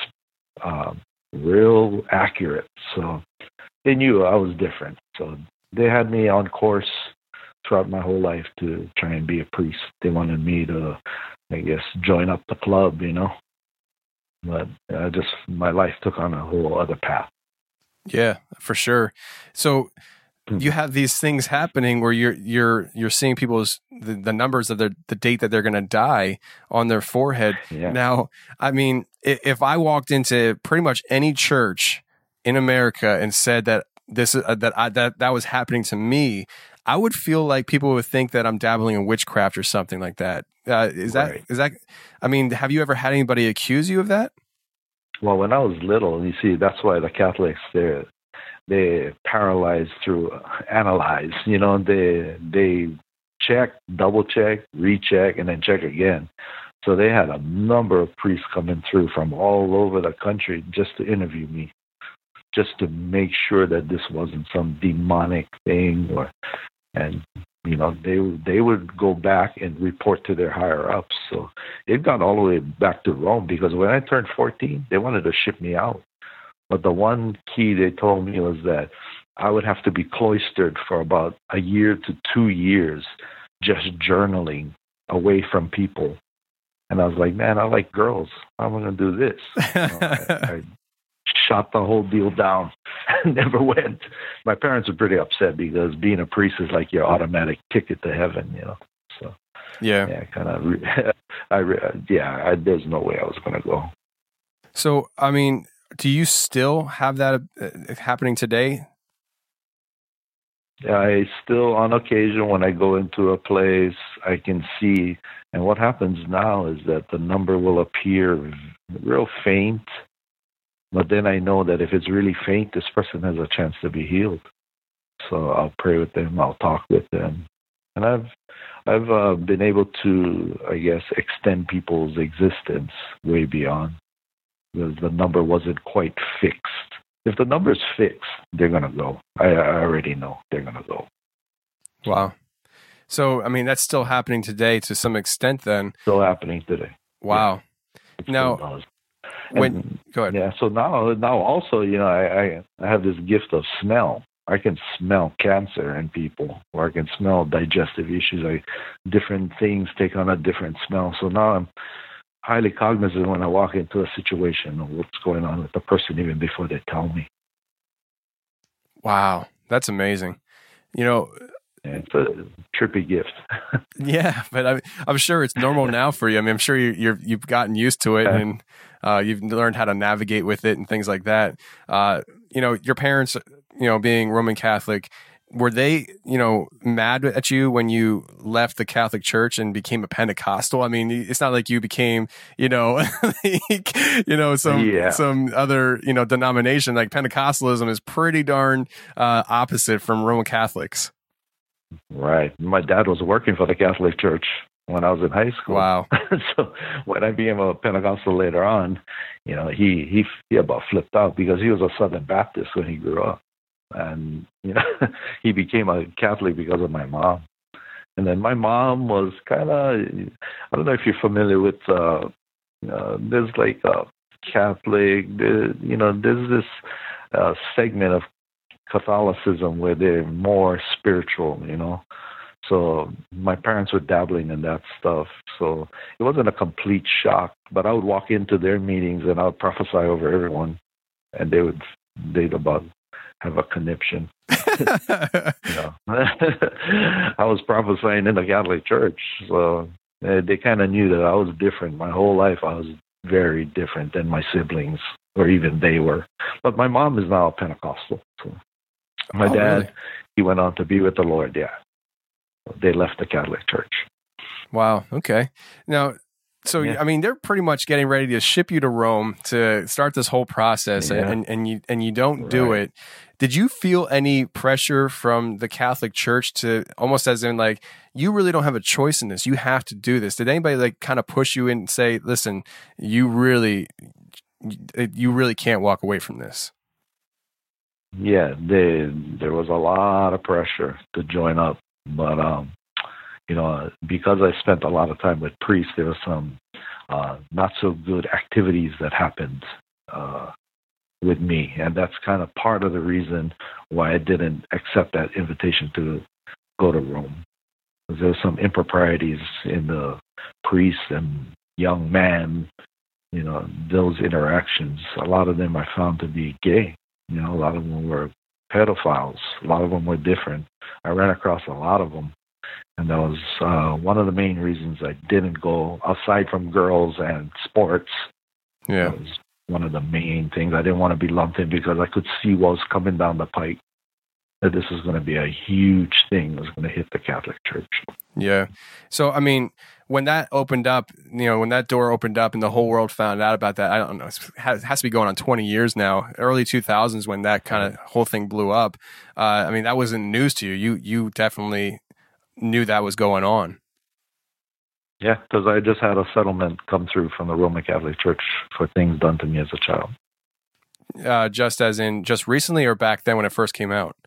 real accurate. So they knew I was different. So they had me on course throughout my whole life to try and be a priest. They wanted me to, I guess, join up the club, you know. But my life took on a whole other path. Yeah, for sure. So you have these things happening where you're seeing people's the numbers of the date that they're going to die on their forehead. Yeah. Now, I mean, if I walked into pretty much any church in America and said that that was happening to me, I would feel like people would think that I'm dabbling in witchcraft or something like that. Is that? I mean, have you ever had anybody accuse you of that? Well, when I was little, you see, that's why the Catholics, they paralyze through analyze. You know, they check, double check, recheck, and then check again. So they had a number of priests coming through from all over the country just to interview me, just to make sure that this wasn't some demonic thing, and you know, they would go back and report to their higher ups. So it got all the way back to Rome, because when I turned 14, they wanted to ship me out. But the one key they told me was that I would have to be cloistered for about a year to 2 years, just journaling away from people. And I was like, man, I like girls. How am I going to do this? I shot the whole deal down. Never went. My parents were pretty upset, because being a priest is like your automatic ticket to heaven, you know. So yeah, kind of. There's no way I was going to go. So, I mean, do you still have that happening today? I still, on occasion, when I go into a place, I can see. And what happens now is that the number will appear real faint. But then I know that if it's really faint, this person has a chance to be healed. So I'll pray with them. I'll talk with them. And I've been able to, I guess, extend people's existence way beyond, because the number wasn't quite fixed. If the number's fixed, they're going to go. I already know they're going to go. Wow. So, I mean, that's still happening today to some extent then. Still happening today. Wow. Yeah. Now, go ahead. Yeah, so now also, you know, I have this gift of smell. I can smell cancer in people, or I can smell digestive issues. Different things take on a different smell. So now I'm highly cognizant when I walk into a situation of what's going on with the person even before they tell me. Wow, that's amazing. You know, It's a trippy gift. Yeah, but I'm sure it's normal now for you. I mean, I'm sure you've gotten used to it, and you've learned how to navigate with it and things like that. Your parents, being Roman Catholic, were they, mad at you when you left the Catholic Church and became a Pentecostal? I mean, it's not like you became, some other, denomination. Like Pentecostalism is pretty darn opposite from Roman Catholics. Right. My dad was working for the Catholic Church when I was in high school. Wow. So when I became a Pentecostal later on, he about flipped out because he was a Southern Baptist when he grew up. And, he became a Catholic because of my mom. And then my mom was kind of, I don't know if you're familiar with, there's like a Catholic, there's this segment of Catholicism where they're more spiritual, So my parents were dabbling in that stuff. So it wasn't a complete shock, but I would walk into their meetings and I would prophesy over everyone, and they'd about have a conniption. I was prophesying in the Catholic Church, so they kind of knew that I was different. My whole life I was very different than my siblings, or even they were. But my mom is now a Pentecostal. So my dad, really? He went on to be with the Lord, yeah. They left the Catholic Church. Wow, okay. Now, so, yeah. I mean, they're pretty much getting ready to ship you to Rome to start this whole process, and you don't do it. Did you feel any pressure from the Catholic Church to almost as in like, you really don't have a choice in this, you have to do this? Did anybody like kind of push you in and say, listen, you really can't walk away from this? Yeah, there was a lot of pressure to join up, but because I spent a lot of time with priests, there were some not so good activities that happened with me, and that's kind of part of the reason why I didn't accept that invitation to go to Rome. There were some improprieties in the priest and young man, those interactions. A lot of them I found to be gay. A lot of them were pedophiles. A lot of them were different. I ran across a lot of them. And that was one of the main reasons I didn't go, aside from girls and sports. Yeah. That was one of the main things. I didn't want to be lumped in because I could see what was coming down the pike, that this was going to be a huge thing that was going to hit the Catholic Church. Yeah. So, I mean, when that opened up, when that door opened up and the whole world found out about that, I don't know, it has to be going on 20 years now, early 2000s when that kind of whole thing blew up. I mean, that wasn't news to you. You definitely knew that was going on. Yeah, because I just had a settlement come through from the Roman Catholic Church for things done to me as a child. Just as in just recently or back then when it first came out?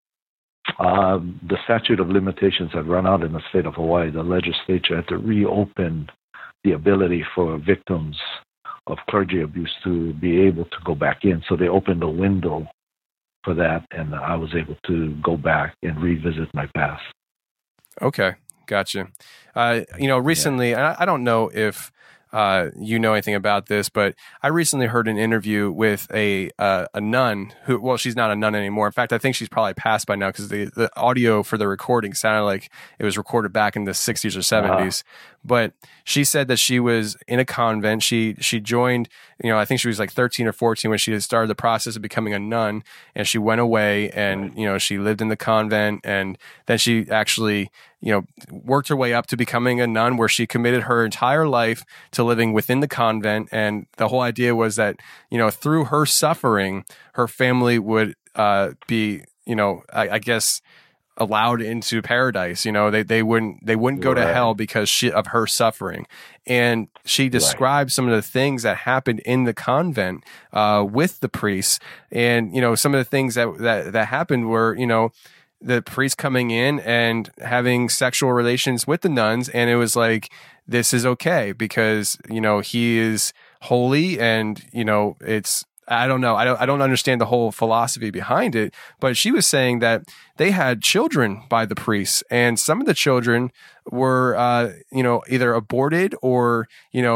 The statute of limitations had run out in the state of Hawaii. The legislature had to reopen the ability for victims of clergy abuse to be able to go back in. So they opened a window for that, and I was able to go back and revisit my past. Okay, gotcha. Recently, I don't know if you know anything about this, but I recently heard an interview with a nun who, well, she's not a nun anymore. In fact, I think she's probably passed by now because the audio for the recording sounded like it was recorded back in the 60s or 70s. But she said that she was in a convent. She joined, I think she was like 13 or 14 when she had started the process of becoming a nun, and she went away and, she lived in the convent, and then she actually, worked her way up to becoming a nun where she committed her entire life to living within the convent. And the whole idea was that, through her suffering, her family would be, I guess, allowed into paradise. They wouldn't go to hell because of her suffering. And she described some of the things that happened in the convent with the priests. And, some of the things that happened were, the priest coming in and having sexual relations with the nuns. And it was like, this is okay because, he is holy, and, it's, I don't know. I don't understand the whole philosophy behind it, but she was saying that they had children by the priests, and some of the children were, either aborted or,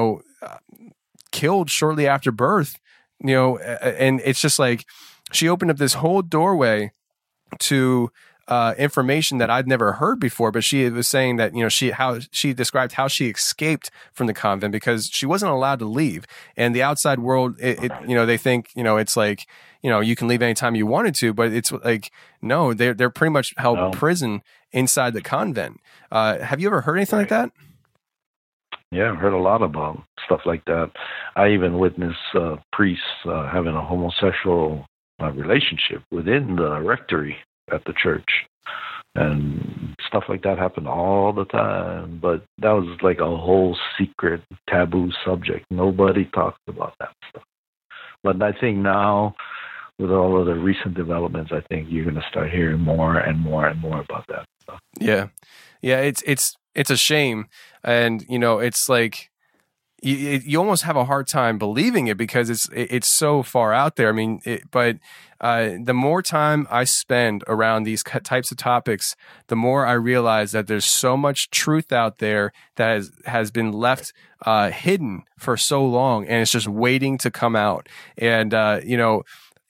killed shortly after birth, and it's just like, she opened up this whole doorway to information that I'd never heard before. But she was saying that, you know, she described how she escaped from the convent because she wasn't allowed to leave. And the outside world, you know, they think, you know, it's like, you know, you can leave anytime you wanted to, but it's like, no, they're pretty much held prison inside the convent. Have you ever heard anything like that? Yeah, I've heard a lot about stuff like that. I even witnessed priests having a homosexual relationship within the rectory at the church. And stuff like that happened all the time. But that was like a whole secret, taboo subject. Nobody talked about that stuff. But I think now, with all of the recent developments, I think you're going to start hearing more and more and more about that stuff. Yeah. Yeah, it's a shame. And, you know, it's like you almost have a hard time believing it because it's so far out there. I mean, but the more time I spend around these types of topics, the more I realize that there's so much truth out there that has been left hidden for so long, and it's just waiting to come out. And, you know,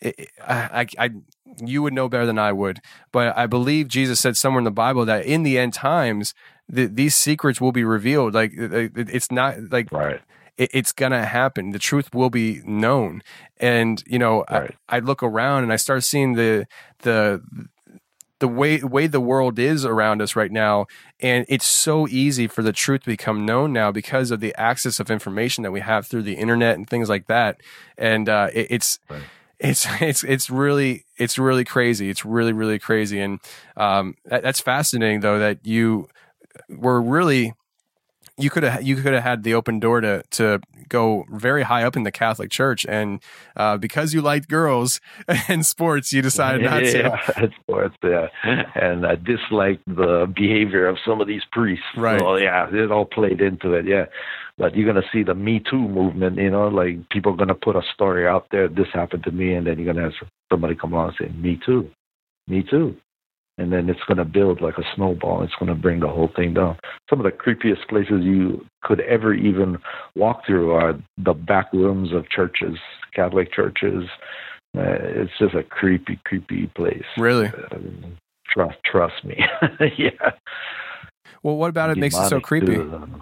you would know better than I would, but I believe Jesus said somewhere in the Bible that in the end times, these secrets will be revealed. Like it's not like it's gonna happen. The truth will be known, and you know, I look around and I start seeing the way the world is around us right now, and it's so easy for the truth to become known now because of the access of information that we have through the internet and things like that, and it's really crazy. It's really, really crazy. And that's fascinating though, that you were really, you could have had the open door to go very high up in the Catholic Church. And because you liked girls and sports, you decided not to. Yeah, sports, yeah. And I disliked the behavior of some of these priests. Right. So, yeah, it all played into it, yeah. But you're going to see the Me Too movement, you know, like people are going to put a story out there, this happened to me, and then you're going to have somebody come along and say, me too, me too. And then it's going to build like a snowball. It's going to bring the whole thing down. Some of the creepiest places you could ever even walk through are the back rooms of churches, Catholic churches. It's just a creepy, creepy place. Really? Trust me. Yeah. Well, what about it makes it so creepy?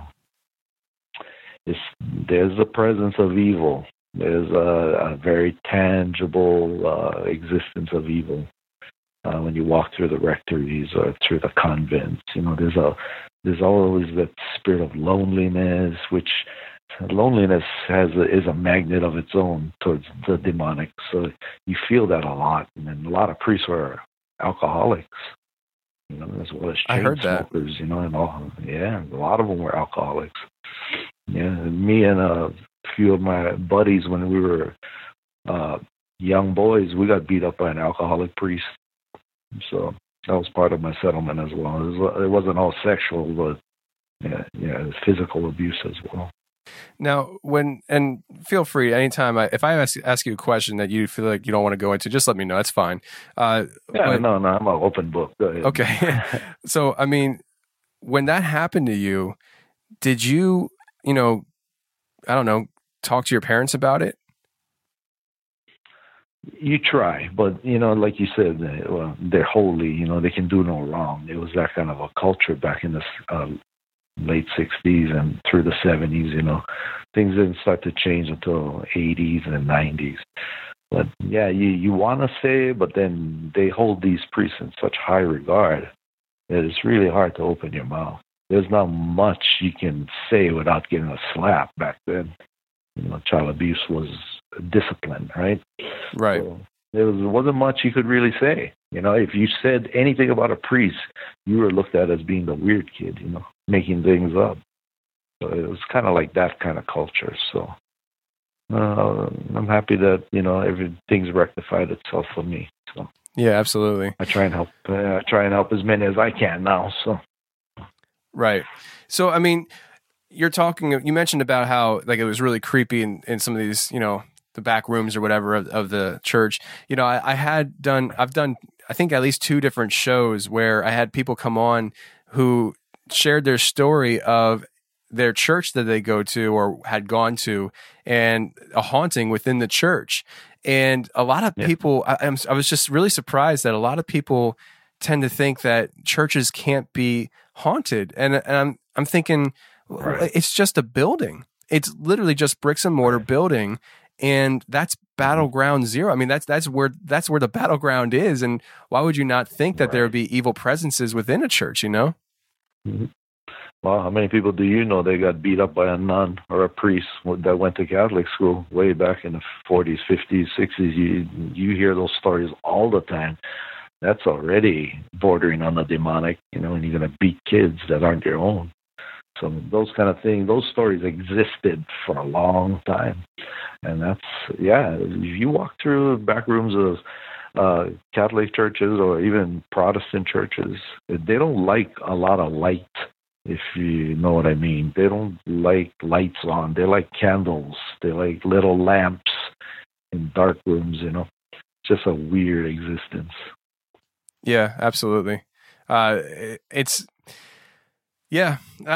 There's the presence of evil. There's a very tangible existence of evil. When you walk through the rectories or through the convents, you know, there's always that spirit of loneliness, which loneliness is a magnet of its own towards the demonic. So you feel that a lot. And a lot of priests were alcoholics, you know, as well as chain smokers, you know, and all. Yeah, a lot of them were alcoholics. Yeah, me and a few of my buddies, when we were young boys, we got beat up by an alcoholic priest. So that was part of my settlement as well. It wasn't all sexual, but yeah, physical abuse as well. Now, and feel free anytime if I ask you a question that you feel like you don't want to go into, just let me know. That's fine. No, I'm an open book. Go ahead. Okay. So, I mean, when that happened to you, did you, you know, I don't know, talk to your parents about it? You try, but, you know, like you said, well, they're holy, you know, they can do no wrong. It was that kind of a culture back in the late 60s and through the 70s, you know. Things didn't start to change until 80s and 90s. But, yeah, you want to say, but then they hold these priests in such high regard that it's really hard to open your mouth. There's not much you can say without getting a slap back then. You know, child abuse was discipline, right? Right. So there wasn't much you could really say. You know, if you said anything about a priest, you were looked at as being the weird kid, you know, making things up. So it was kind of like that kind of culture. So I'm happy that, you know, everything's rectified itself for me. So yeah, absolutely. I try and help as many as I can now. So right. So I mean, you mentioned about how like it was really creepy in some of these, you know, the back rooms or whatever of the church. You know, I've done I think at least 2 different shows where I had people come on who shared their story of their church that they go to or had gone to and a haunting within the church. And a lot of people, I was just really surprised that a lot of people tend to think that churches can't be haunted, and I'm thinking, it's just a building. It's literally just bricks and mortar building, and that's battleground zero. I mean, that's where the battleground is. And why would you not think that there would be evil presences within a church? You know. Mm-hmm. Well, how many people do you know they got beat up by a nun or a priest that went to Catholic school way back in the 40s, 50s, 60s? You hear those stories all the time. That's already bordering on the demonic, and you're going to beat kids that aren't your own. So those kind of things, those stories existed for a long time. And that's, if you walk through back rooms of Catholic churches or even Protestant churches, they don't like a lot of light, if you know what I mean. They don't like lights on. They like candles. They like little lamps in dark rooms, Just a weird existence. Yeah, absolutely. It's, yeah.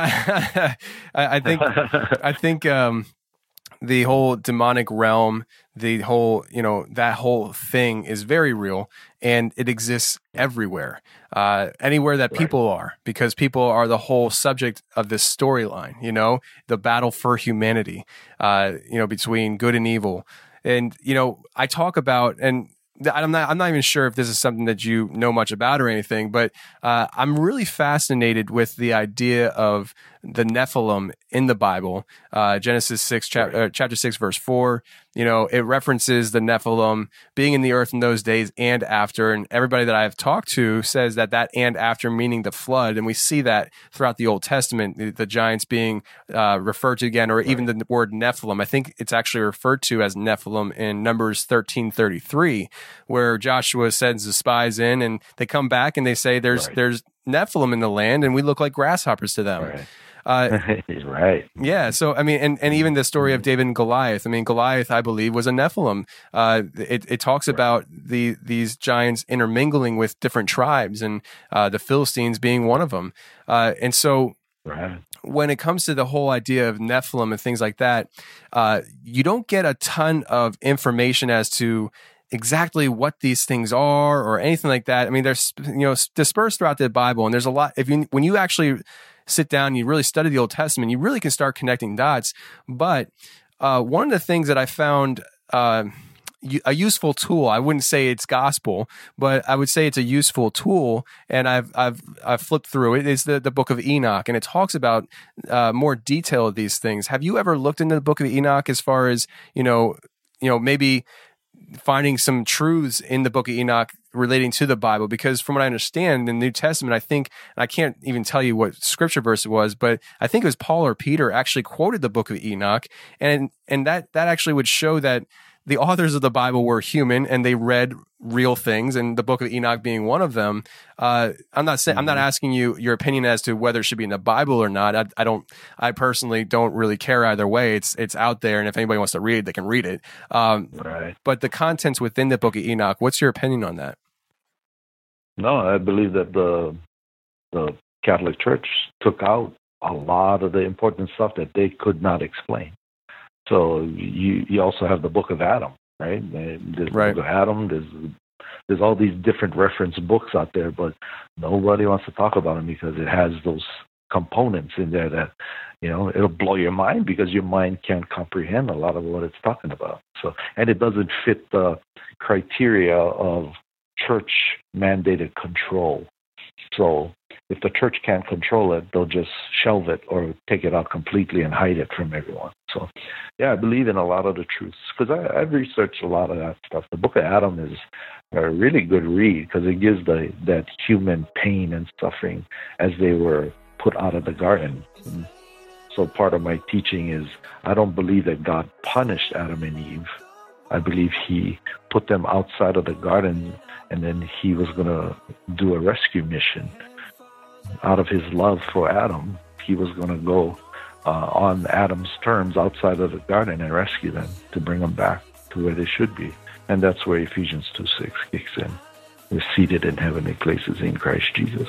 I think the whole demonic realm, the whole, that whole thing is very real, and it exists everywhere, anywhere that people are, because people are the whole subject of this storyline, the battle for humanity, between good and evil. And, I talk about, and I'm not even sure if this is something that you know much about or anything, but I'm really fascinated with the idea of the Nephilim in the Bible. Genesis 6, chapter 6, verse 4. It references the Nephilim being in the earth in those days and after. And everybody that I've talked to says that and after meaning the flood. And we see that throughout the Old Testament, the giants being referred to again, or even the word Nephilim. I think it's actually referred to as Nephilim in Numbers 13:33, where Joshua sends the spies in, and they come back and they say there's Nephilim in the land, and we look like grasshoppers to them. Right. Right. Yeah. So, I mean, and even the story of David and Goliath. I mean, Goliath, I believe, was a Nephilim. It talks about these giants intermingling with different tribes, and the Philistines being one of them. And so, when it comes to the whole idea of Nephilim and things like that, you don't get a ton of information as to exactly what these things are or anything like that. I mean, there's dispersed throughout the Bible, and there's a lot. When you actually sit down and you really study the Old Testament, you really can start connecting dots. But one of the things that I found a useful tool, I wouldn't say it's gospel, but I would say it's a useful tool, and I've flipped through it, is the book of Enoch, and it talks about more detail of these things. Have you ever looked into the book of Enoch as far as, maybe finding some truths in the book of Enoch relating to the Bible? Because from what I understand in the New Testament, I think, and I can't even tell you what scripture verse it was, but I think it was Paul or Peter actually quoted the book of Enoch, and that actually would show that the authors of the Bible were human and they read real things, and the book of Enoch being one of them. I'm not asking you your opinion as to whether it should be in the Bible or not. I personally don't really care either way. It's out there, and if anybody wants to read it, they can read it. But the contents within the book of Enoch, what's your opinion on that? No, I believe that the Catholic Church took out a lot of the important stuff that they could not explain. So you also have the book of Adam, right? There's the book of Adam. There's all these different reference books out there, but nobody wants to talk about them because it has those components in there that, it'll blow your mind, because your mind can't comprehend a lot of what it's talking about. So, and it doesn't fit the criteria of church mandated control. So if the church can't control it, they'll just shelve it or take it out completely and hide it from everyone. So, yeah, I believe in a lot of the truths, because I've researched a lot of that stuff. The book of Adam is a really good read, because it gives that human pain and suffering as they were put out of the garden. And so part of my teaching is I don't believe that God punished Adam and Eve. I believe he put them outside of the garden, and then he was going to do a rescue mission. Out of his love for Adam, he was going to go on Adam's terms outside of the garden and rescue them, to bring them back to where they should be. And that's where Ephesians 2:6 kicks in. We're seated in heavenly places in Christ Jesus.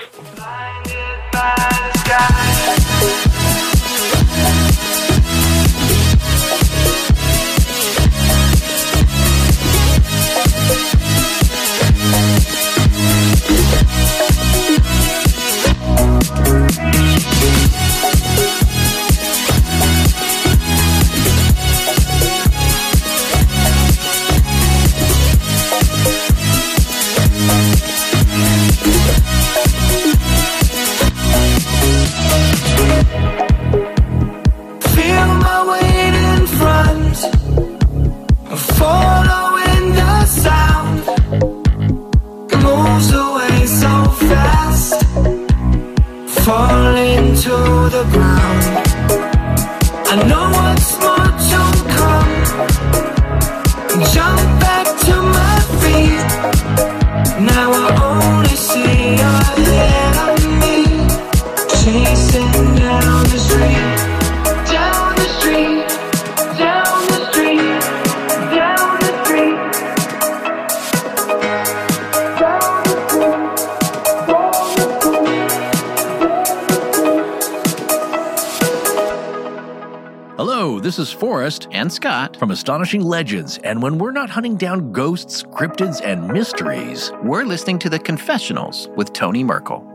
this is Forrest and Scott from Astonishing Legends, and when we're not hunting down ghosts, cryptids, and mysteries, we're listening to The Confessionals with Tony Merkel.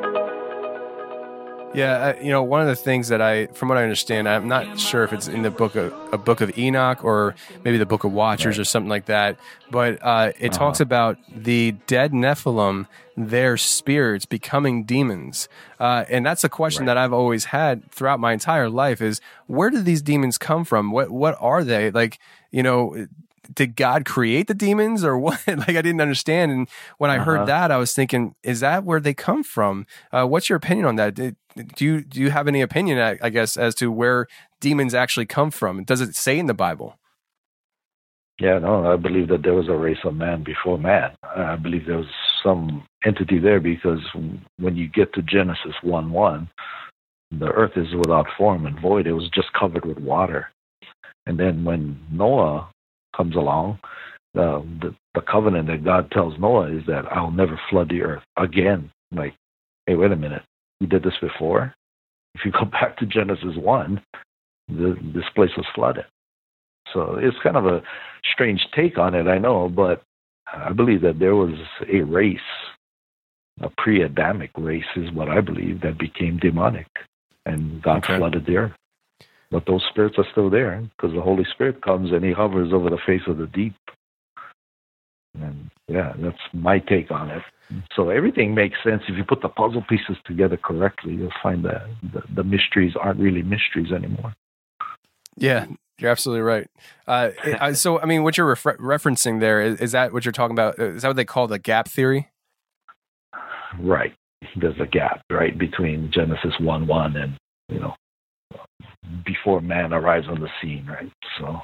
Yeah, one of the things that from what I understand, I'm not sure if it's in the book of Enoch or maybe the Book of Watchers or something like that, but it talks about the dead Nephilim, their spirits becoming demons, and that's a question that I've always had throughout my entire life: is where do these demons come from? What are they? Like, did God create the demons or what? Like, I didn't understand. And when I heard that, I was thinking, is that where they come from? What's your opinion on that? Do you have any opinion, I guess, as to where demons actually come from? Does it say in the Bible? Yeah, no, I believe that there was a race of man before man. I believe there was some entity there, because when you get to Genesis 1:1, the earth is without form and void. It was just covered with water. And then when Noah comes along, the covenant that God tells Noah is that I'll never flood the earth again. Like, hey, wait a minute. We did this before. If you go back to Genesis 1, this place was flooded. So it's kind of a strange take on it, I know, but I believe that there was a race, a pre-Adamic race is what I believe, that became demonic, and God flooded the earth. But those spirits are still there, because the Holy Spirit comes and he hovers over the face of the deep. And yeah, that's my take on it. So everything makes sense. If you put the puzzle pieces together correctly, you'll find that the mysteries aren't really mysteries anymore. Yeah, you're absolutely right. So, I mean, what you're referencing there, is that what you're talking about? Is that what they call the gap theory? Right. There's a gap, right, between Genesis 1:1 and, before man arrives on the scene, right? So.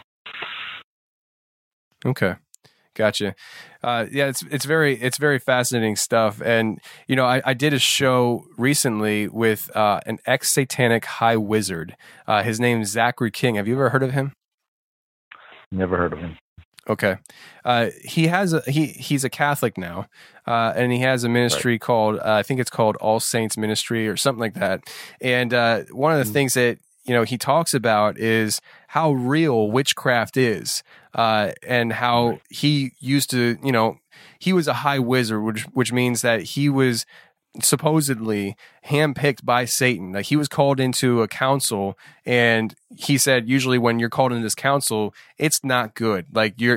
Okay. Gotcha. Yeah, it's very fascinating stuff. And, I did a show recently with an ex-satanic high wizard. His name's Zachary King. Have you ever heard of him? Never heard of him. Okay. He's a Catholic now, and he has a ministry called, I think it's called All Saints Ministry or something like that. And one of the things that, he talks about is how real witchcraft is, and how he used to, he was a high wizard, which means that he was supposedly handpicked by Satan. Like, he was called into a council, and he said, usually when you're called into this council, it's not good. Like, you're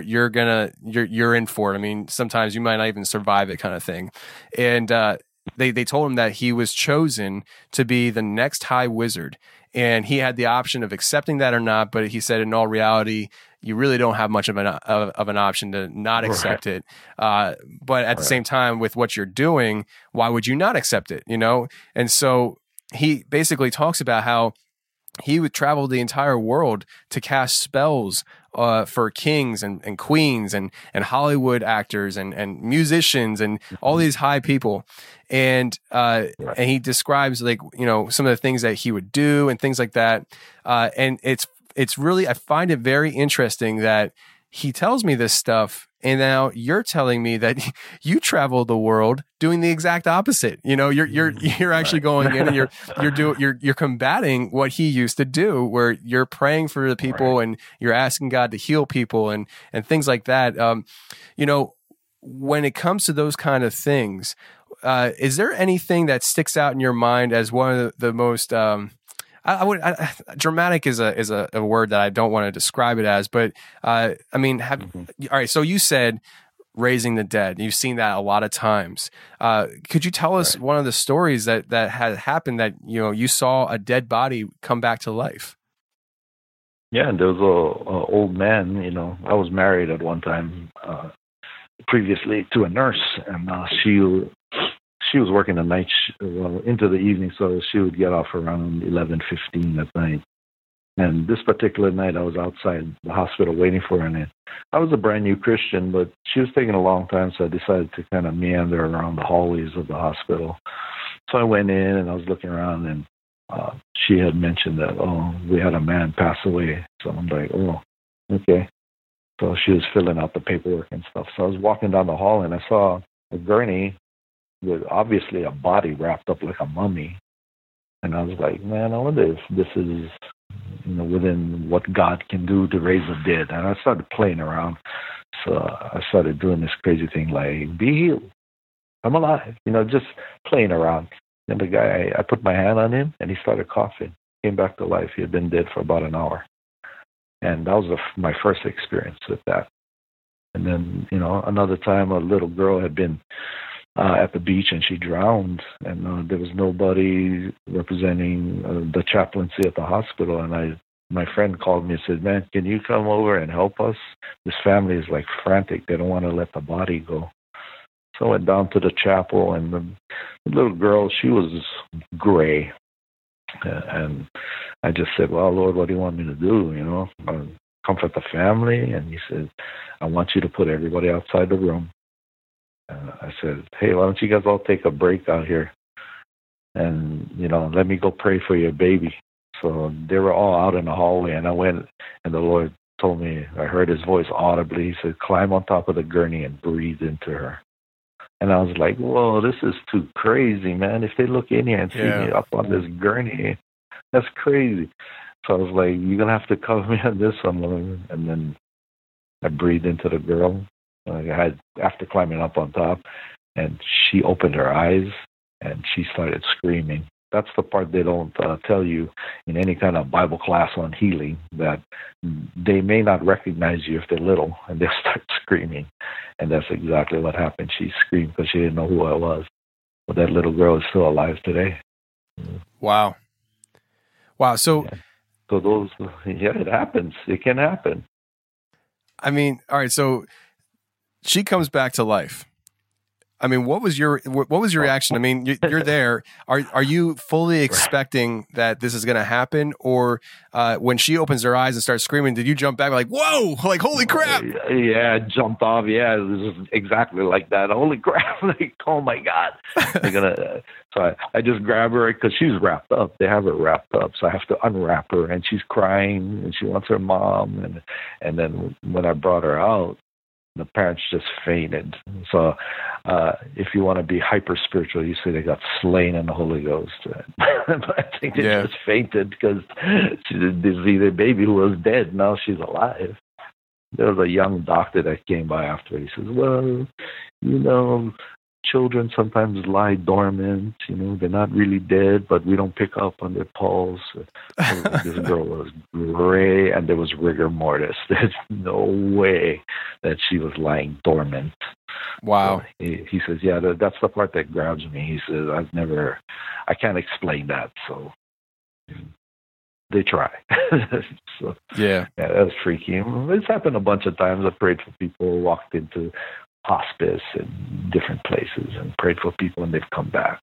in for it. I mean, sometimes you might not even survive it, kind of thing. And they told him that he was chosen to be the next high wizard, and he had the option of accepting that or not. But he said, in all reality, you really don't have much of an option to not accept it. But at the same time, with what you're doing, why would you not accept it? And so he basically talks about how he would travel the entire world to cast spells for kings and queens and Hollywood actors and musicians and all these high people. And he describes, like, some of the things that he would do and things like that. And it's really, I find it very interesting that he tells me this stuff, and now you're telling me that you travel the world doing the exact opposite. You're actually going in and you're combating what he used to do, where you're praying for the people and you're asking God to heal people and things like that. When it comes to those kind of things, is there anything that sticks out in your mind as one of the most dramatic is a word that I don't want to describe it as, but I mean, all right. So you said raising the dead. You've seen that a lot of times. Could you tell us one of the stories that had happened that you saw a dead body come back to life? Yeah, there was a old man. I was married at one time previously to a nurse, and she was working the night into the evening, so she would get off around 11:15 at night. And this particular night, I was outside the hospital waiting for her. And I was a brand new Christian, but she was taking a long time, so I decided to kind of meander around the hallways of the hospital. So I went in, and I was looking around, and she had mentioned that, we had a man pass away. So I'm like, okay. So she was filling out the paperwork and stuff. So I was walking down the hall, and I saw a gurney with obviously a body wrapped up like a mummy. And I was like, man, I wonder if this is within what God can do to raise the dead. And I started playing around. So I started doing this crazy thing like, be healed. I'm alive. Just playing around. And the guy, I put my hand on him, and he started coughing. Came back to life. He had been dead for about an hour. And that was my first experience with that. And then, another time a little girl had been at the beach and she drowned, and there was nobody representing the chaplaincy at the hospital. And my friend called me and said, man, can you come over and help us? This family is like frantic. They don't want to let the body go. So I went down to the chapel, and the little girl, she was gray. And I just said, well, Lord, what do you want me to do? Comfort the family. And he said, I want you to put everybody outside the room. I said, hey, why don't you guys all take a break out here and, let me go pray for your baby. So they were all out in the hallway, and I went, and the Lord told me, I heard his voice audibly. He said, climb on top of the gurney and breathe into her. And I was like, whoa, this is too crazy, man. If they look in here and see me up on this gurney, that's crazy. So I was like, you're going to have to cover me on this one. And then I breathed into the girl. After climbing up on top, and she opened her eyes, and she started screaming. That's the part they don't tell you in any kind of Bible class on healing, that they may not recognize you if they're little, and they'll start screaming. And that's exactly what happened. She screamed because she didn't know who I was. But that little girl is still alive today. Wow. So, it happens. It can happen. I mean, all right. So she comes back to life. I mean, what was your reaction? I mean, you're there. Are you fully expecting that this is going to happen, or when she opens her eyes and starts screaming, did you jump back like, "Whoa!" Like, "Holy crap!" Yeah, I jumped off. Yeah, it was exactly like that. Holy crap! Like, oh my God! They're gonna. So I just grab her because she's wrapped up. They have her wrapped up, so I have to unwrap her, and she's crying, and she wants her mom, and then when I brought her out, the parents just fainted. So if you want to be hyper spiritual, you say they got slain in the Holy Ghost. But I think they just fainted because they see their baby who was dead. Now she's alive. There was a young doctor that came by after. He says, well, children sometimes lie dormant. They're not really dead, but we don't pick up on their pulse. This girl was gray, and there was rigor mortis. There's no way that she was lying dormant. Wow. So he says, yeah, that's the part that grabs me. He says, I can't explain that. So they try. So, yeah, that was freaky. It's happened a bunch of times. I prayed for people, walked into hospice and different places and prayed for people, and they've come back.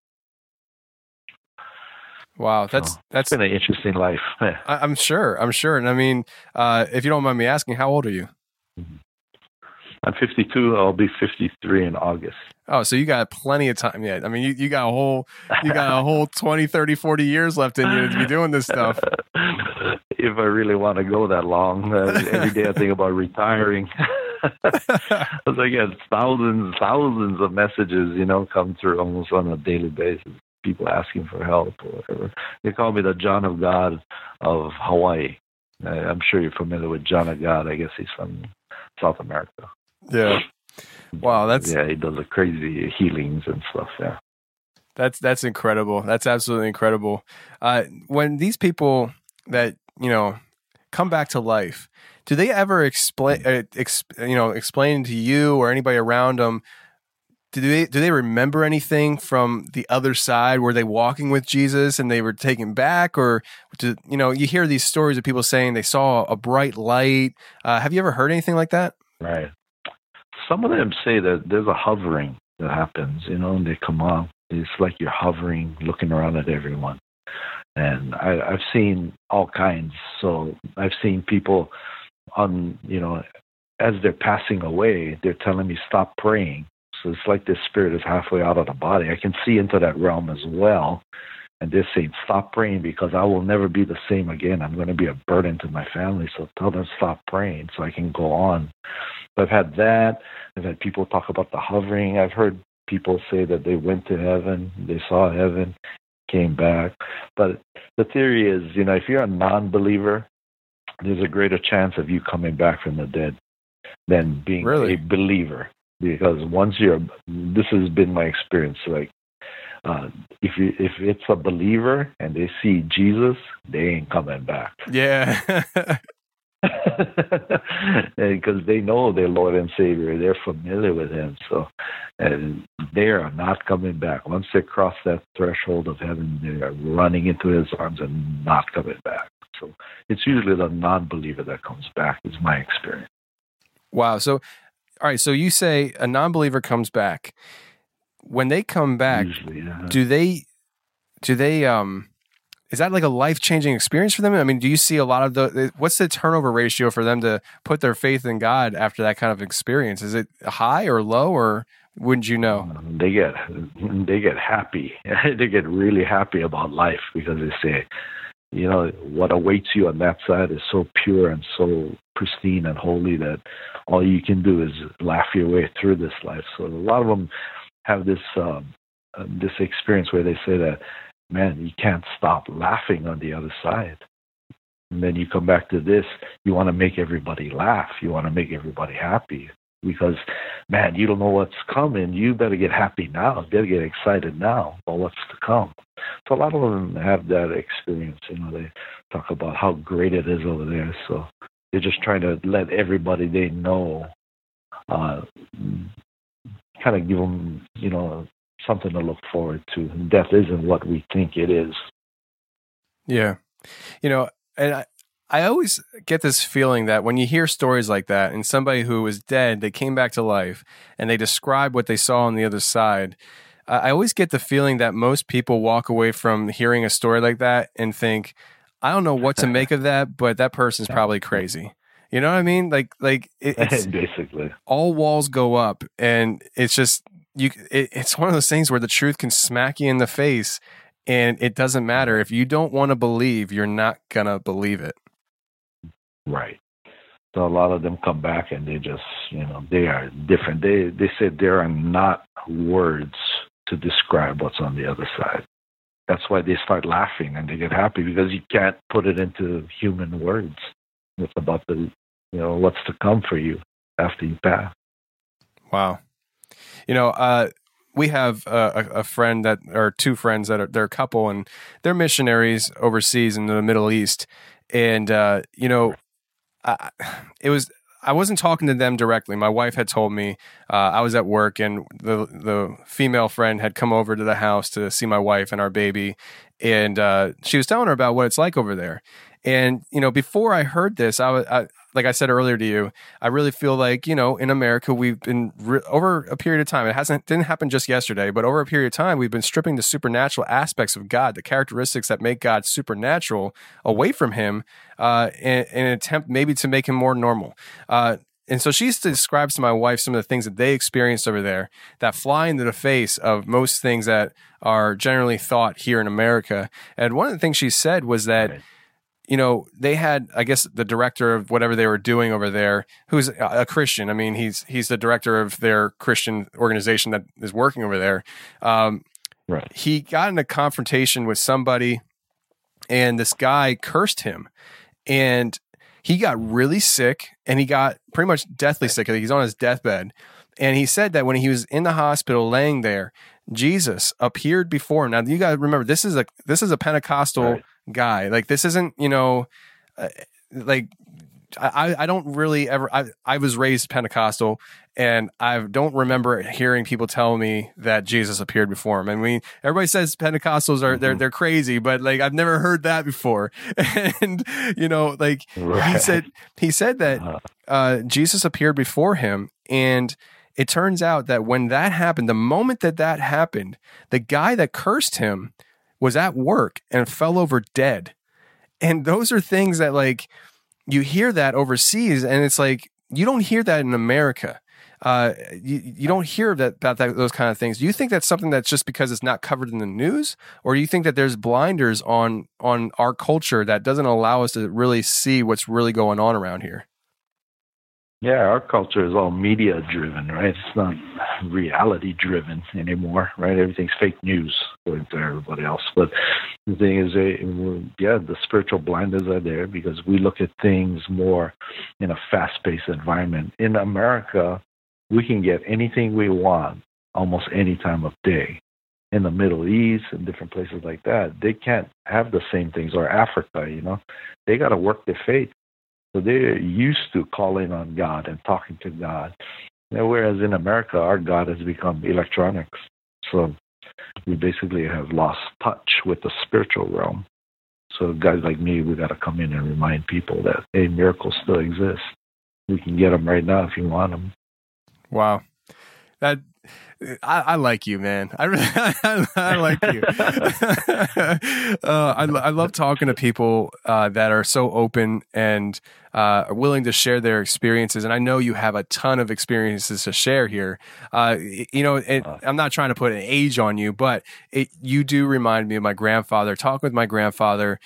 Wow, that's been an interesting life. I'm sure. And I mean, if you don't mind me asking, how old are you? I'm 52. I'll be 53 in August. Oh, so you got plenty of time yet. I mean, you got a whole 20, 30, 40 years left in you to be doing this stuff. If I really want to go that long, every day I think about retiring. Because I get thousands of messages, come through almost on a daily basis. People asking for help or whatever. They call me the John of God of Hawaii. I'm sure you're familiar with John of God. I guess he's from South America. Yeah. Wow, he does the crazy healings and stuff. Yeah. That's incredible. That's absolutely incredible. When these people that come back to life, do they ever explain to you or anybody around them? Do they remember anything from the other side? Were they walking with Jesus and they were taken back, or you hear these stories of people saying they saw a bright light? Have you ever heard anything like that? Right. Some of them say that there's a hovering that happens, and they come up. It's like you're hovering, looking around at everyone. And I've seen all kinds. So I've seen people as they're passing away, they're telling me, stop praying. So it's like this spirit is halfway out of the body. I can see into that realm as well. And they're saying, stop praying because I will never be the same again. I'm going to be a burden to my family. So tell them stop praying so I can go on. So I've had that. I've had people talk about the hovering. I've heard people say that they went to heaven. They saw heaven. came back. But the theory is, if you're a non-believer, there's a greater chance of you coming back from the dead than being a believer. Because this has been my experience. Like, if it's a believer and they see Jesus, they ain't coming back. Yeah. Because they know their Lord and Savior, they're familiar with Him, so they are not coming back. Once they cross that threshold of heaven, they are running into His arms and not coming back. So it's usually the non-believer that comes back, is my experience. Wow. So, all right. So you say a non-believer comes back. When they come back, usually, do they? Is that like a life-changing experience for them? I mean, do you see a lot of what's the turnover ratio for them to put their faith in God after that kind of experience? Is it high or low, or wouldn't you know? They get happy. They get really happy about life because they say, what awaits you on that side is so pure and so pristine and holy that all you can do is laugh your way through this life. So a lot of them have this experience where they say that, man, you can't stop laughing on the other side. And then you come back to this, you want to make everybody laugh. You want to make everybody happy because, man, you don't know what's coming. You better get happy now. You better get excited now about what's to come. So a lot of them have that experience. They talk about how great it is over there. So they're just trying to let everybody they know kind of give them, something to look forward to. Death isn't what we think it is. Yeah. And I always get this feeling that when you hear stories like that and somebody who was dead, they came back to life and they describe what they saw on the other side, I always get the feeling that most people walk away from hearing a story like that and think, I don't know what to make of that, but that person's probably crazy. You know what I mean? It's basically all walls go up, and it's just it's one of those things where the truth can smack you in the face, and it doesn't matter if you don't want to believe. You're not gonna believe it. Right. So a lot of them come back, and they just they are different. They said there are not words to describe what's on the other side. That's why they start laughing and they get happy, because you can't put it into human words. It's about the what's to come for you after you pass. Wow. We have a friend or two friends that they're a couple, and they're missionaries overseas in the Middle East. And, I wasn't talking to them directly. My wife had told me I was at work, and the female friend had come over to the house to see my wife and our baby. And she was telling her about what it's like over there. And, before I heard this, I like I said earlier to you, I really feel like, in America, we've been over a period of time. It didn't happen just yesterday, but over a period of time, we've been stripping the supernatural aspects of God, the characteristics that make God supernatural, away from Him, in an attempt maybe to make Him more normal. And so she describes to my wife some of the things that they experienced over there that fly into the face of most things that are generally thought here in America. And one of the things she said was that, they had, I guess, the director of whatever they were doing over there, who's a Christian. I mean, he's the director of their Christian organization that is working over there. Right. He got in a confrontation with somebody, and this guy cursed him, and he got really sick, and he got pretty much deathly sick. He's on his deathbed, and he said that when he was in the hospital laying there, Jesus appeared before him. Now, you got to remember, this is a Pentecostal guy. Like, this isn't, I don't really ever, I was raised Pentecostal, and I don't remember hearing people tell me that Jesus appeared before him. I mean, everybody says Pentecostals are, they're crazy, but I've never heard that before. And, right. he said that Jesus appeared before him, and it turns out that when that happened, the moment that happened, the guy that cursed him was at work and fell over dead. And those are things that you hear that overseas, and it's you don't hear that in America. You don't hear about those kind of things. Do you think that's something that's just because it's not covered in the news, or do you think that there's blinders on our culture that doesn't allow us to really see what's really going on around here? Yeah, our culture is all media driven, right? It's not reality driven anymore, right? Everything's fake news according to everybody else. But the thing is, the spiritual blinders are there because we look at things more in a fast-paced environment. In America, we can get anything we want almost any time of day. In the Middle East and different places like that, they can't have the same things. Or Africa, they got to work their faith. So they're used to calling on God and talking to God. Whereas in America, our God has become electronics. So we basically have lost touch with the spiritual realm. So guys like me, we got to come in and remind people that, hey, miracles still exist. We can get them right now if you want them. Wow. I like you, man. I really, I like you. I love talking to people that are so open and are willing to share their experiences. And I know you have a ton of experiences to share here. I'm not trying to put an age on you, but you do remind me of my grandfather. Talking with my grandfather,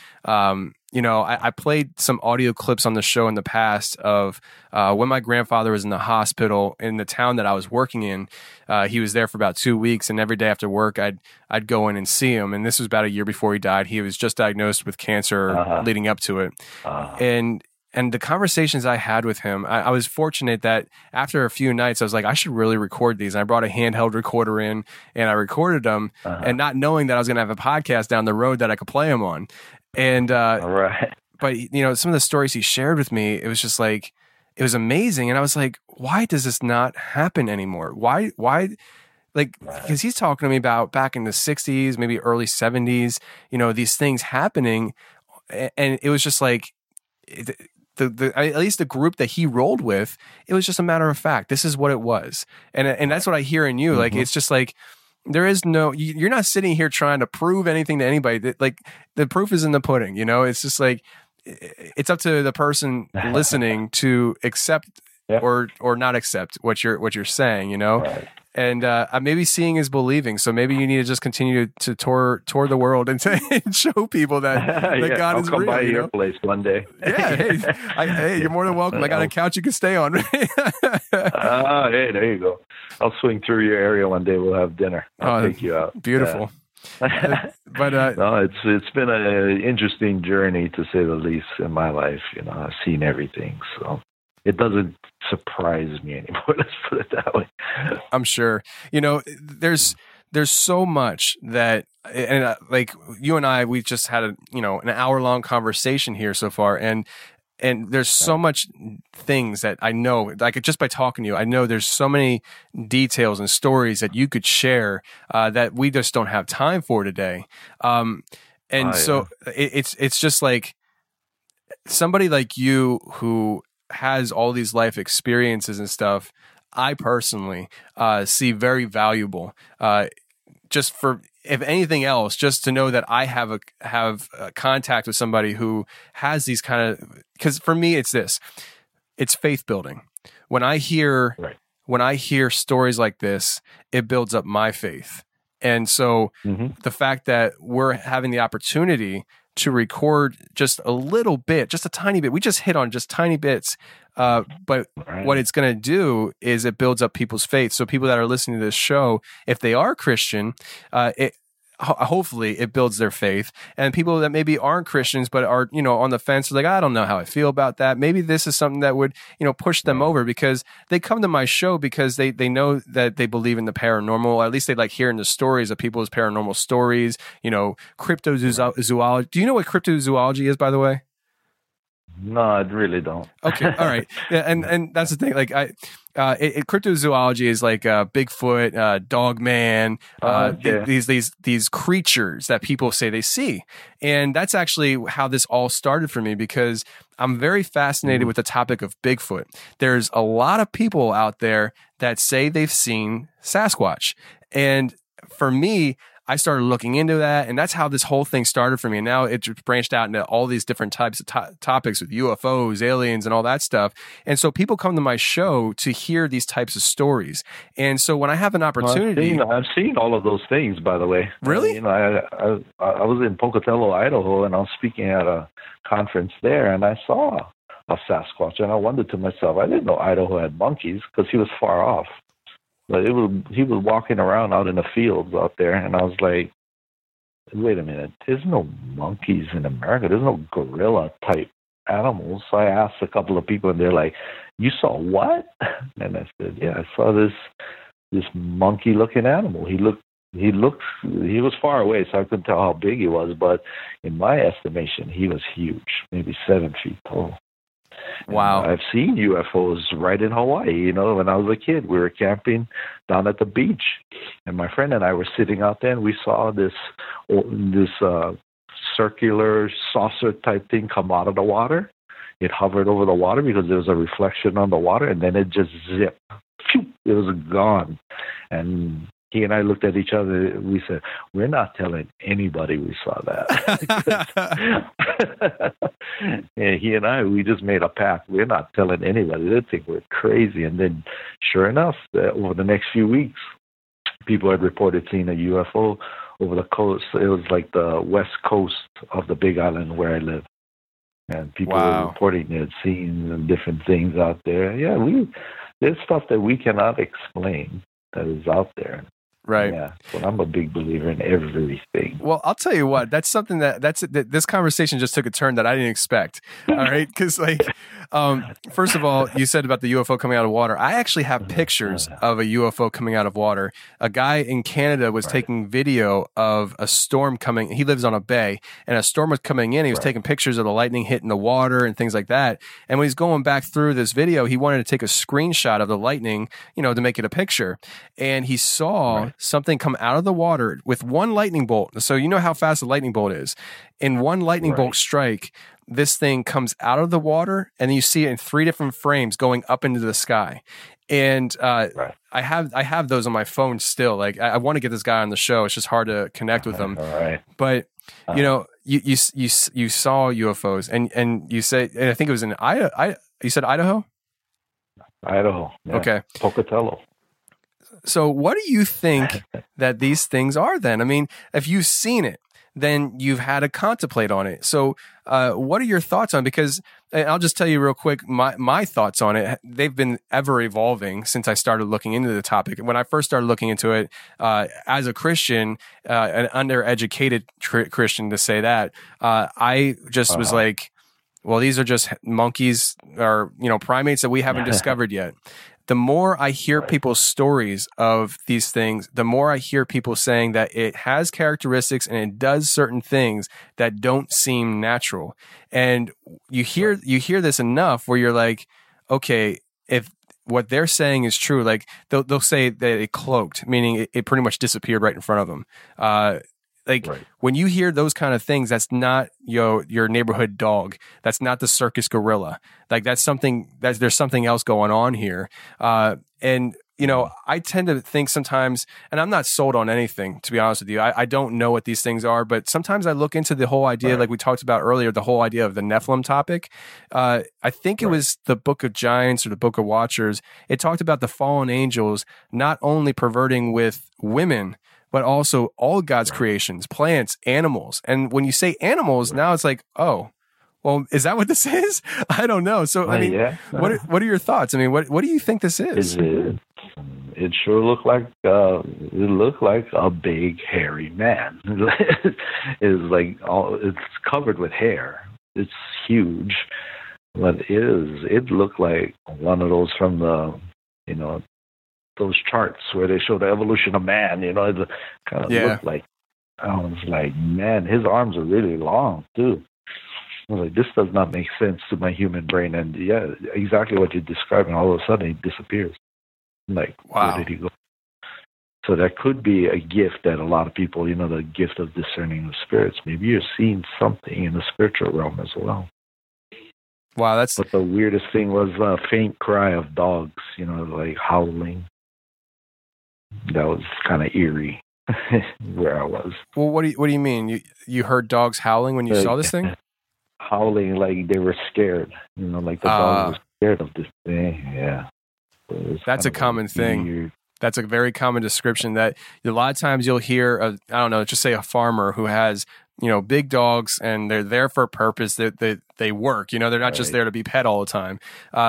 I played some audio clips on the show in the past of when my grandfather was in the hospital in the town that I was working in. He was there for about 2 weeks, and every day after work, I'd go in and see him. And this was about a year before he died. He was just diagnosed with cancer leading up to it. And the conversations I had with him, I was fortunate that after a few nights, I was like, I should really record these. And I brought a handheld recorder in, and I recorded them, and not knowing that I was going to have a podcast down the road that I could play them on. And right. But some of the stories he shared with me, it was just like, it was amazing. And I was like, why does this not happen anymore? Why? Like, because he's talking to me about back in the 60s, maybe early 70s, these things happening. And it was just like, at least the group that he rolled with, it was just a matter of fact. This is what it was. And that's what I hear in you. Like, it's just like, there is you're not sitting here trying to prove anything to anybody. Like, the proof is in the pudding, it's just like, it's up to the person listening to accept or not accept what you're saying, Right. And maybe seeing is believing. So maybe you need to just continue to tour the world and show people that God is real. I'll come by your place one day. Yeah, hey, you're more than welcome. I got a couch you can stay on. Hey, there you go. I'll swing through your area one day. We'll have dinner. I'll take you out. Beautiful. But no, it's been an interesting journey, to say the least, in my life. I've seen everything, so it doesn't surprise me anymore. Let's put it that way. I'm sure. There's so much that, and like you and I, we just had an hour-long conversation here so far, and there's so much things that I know, like just by talking to you, I know there's so many details and stories that you could share that we just don't have time for today. So it's just like somebody like you who has all these life experiences and stuff, I personally see very valuable. Just for, if anything else, just to know that I have a contact with somebody who has these kind of, because for me it's faith building. When I hear stories like this, it builds up my faith. And so the fact that we're having the opportunity to record just a little bit, just a tiny bit, we just hit on just tiny bits. But what it's going to do is it builds up people's faith. So people that are listening to this show, if they are Christian, hopefully it builds their faith. And people that maybe aren't Christians but are on the fence, like, I don't know how I feel about that. Maybe this is something that would push them over, because they come to my show because they know that they believe in the paranormal, or at least they like hearing the stories of people's paranormal stories. Cryptozoology. Do you know what cryptozoology is, by the way? No, I really don't. Okay, all right. Yeah, and that's the thing. Like, cryptozoology is like Bigfoot, Dogman, these creatures that people say they see, and that's actually how this all started for me, because I'm very fascinated with the topic of Bigfoot. There's a lot of people out there that say they've seen Sasquatch, and for me, I started looking into that, and that's how this whole thing started for me. And now it branched out into all these different types of topics with UFOs, aliens, and all that stuff. And so people come to my show to hear these types of stories. And so when I have an opportunity... Well, I've seen all of those things, by the way. Really? I was in Pocatello, Idaho, and I was speaking at a conference there, and I saw a Sasquatch, and I wondered to myself, I didn't know Idaho had monkeys, because he was far off. But he was walking around out in the fields out there, and I was like, wait a minute, there's no monkeys in America. There's no gorilla-type animals. So I asked a couple of people, and they're like, you saw what? And I said, yeah, I saw this monkey-looking animal. He was far away, so I couldn't tell how big he was, but in my estimation, he was huge, maybe 7 feet tall. Wow. And I've seen UFOs right in Hawaii. You know, when I was a kid, we were camping down at the beach, and my friend and I were sitting out there, and we saw this circular saucer type thing come out of the water. It hovered over the water because there was a reflection on the water, and then it just zipped. Phew, it was gone. And he and I looked at each other. We said, we're not telling anybody we saw that. And he and I, we just made a pact. We're not telling anybody. They think we're crazy. And then, sure enough, over the next few weeks, people had reported seeing a UFO over the coast. It was like the west coast of the Big Island where I live. And people were reporting they had seen different things out there. Yeah, there's stuff that we cannot explain that is out there. Right. Yeah. But I'm a big believer in everything. Well, I'll tell you what, that's something that this conversation just took a turn that I didn't expect. All right. Because, first of all, you said about the UFO coming out of water. I actually have pictures of a UFO coming out of water. A guy in Canada was taking video of a storm coming. He lives on a bay, and a storm was coming in. He was taking pictures of the lightning hitting the water and things like that. And when he's going back through this video, he wanted to take a screenshot of the lightning, to make it a picture. And he saw something come out of the water with one lightning bolt. So you know how fast a lightning bolt is. In one lightning bolt strike, this thing comes out of the water, and then you see it in 3 different frames going up into the sky. And I have those on my phone still. Like, I want to get this guy on the show. It's just hard to connect with him. But you saw UFOs, and you say, and I think it was in Idaho. You said Idaho? Idaho. Yeah. Okay. Pocatello. So what do you think that these things are then? I mean, if you've seen it, then you've had to contemplate on it. So what are your thoughts on it? Because I'll just tell you real quick, my thoughts on it, they've been ever evolving since I started looking into the topic. When I first started looking into it as a Christian, an undereducated Christian to say that, I just was like, well, these are just monkeys or, primates that we haven't discovered yet. The more I hear people's stories of these things, the more I hear people saying that it has characteristics and it does certain things that don't seem natural. And you hear this enough where you're like, okay, if what they're saying is true, like they'll say that it cloaked, meaning it pretty much disappeared right in front of them. When you hear those kind of things, that's not your neighborhood dog. That's not the circus gorilla. Like there's something else going on here. And I tend to think sometimes, and I'm not sold on anything, to be honest with you. I don't know what these things are, but sometimes I look into the whole idea, like we talked about earlier, the whole idea of the Nephilim topic. I think it was the Book of Giants or the Book of Watchers. It talked about the fallen angels not only perverting with women, but also all God's creations, plants, animals. And when you say animals, now it's like, oh, well, is that what this is? I don't know. So, I mean, what are your thoughts? I mean, what do you think this is? It sure looked like a big hairy man. It's covered with hair. It's huge, but it looked like one of those from the those charts where they show the evolution of man. It kind of looked like, I was like, man, his arms are really long too. I was like, this does not make sense to my human brain. And yeah, exactly what you're describing. All of a sudden, he disappears. I'm like, wow, where did he go? So that could be a gift that a lot of people, the gift of discerning the spirits. Maybe you're seeing something in the spiritual realm as well. Wow, But the weirdest thing was a faint cry of dogs, like howling. That was kind of eerie where I was. Well, what do you mean? You heard dogs howling when you saw this thing? Howling like they were scared. Like the dogs were scared of this thing. Yeah. That's a common thing. Weird. That's a very common description that a lot of times you'll hear, just say a farmer who has, big dogs and they're there for a purpose that they work, they're not just there to be pet all the time.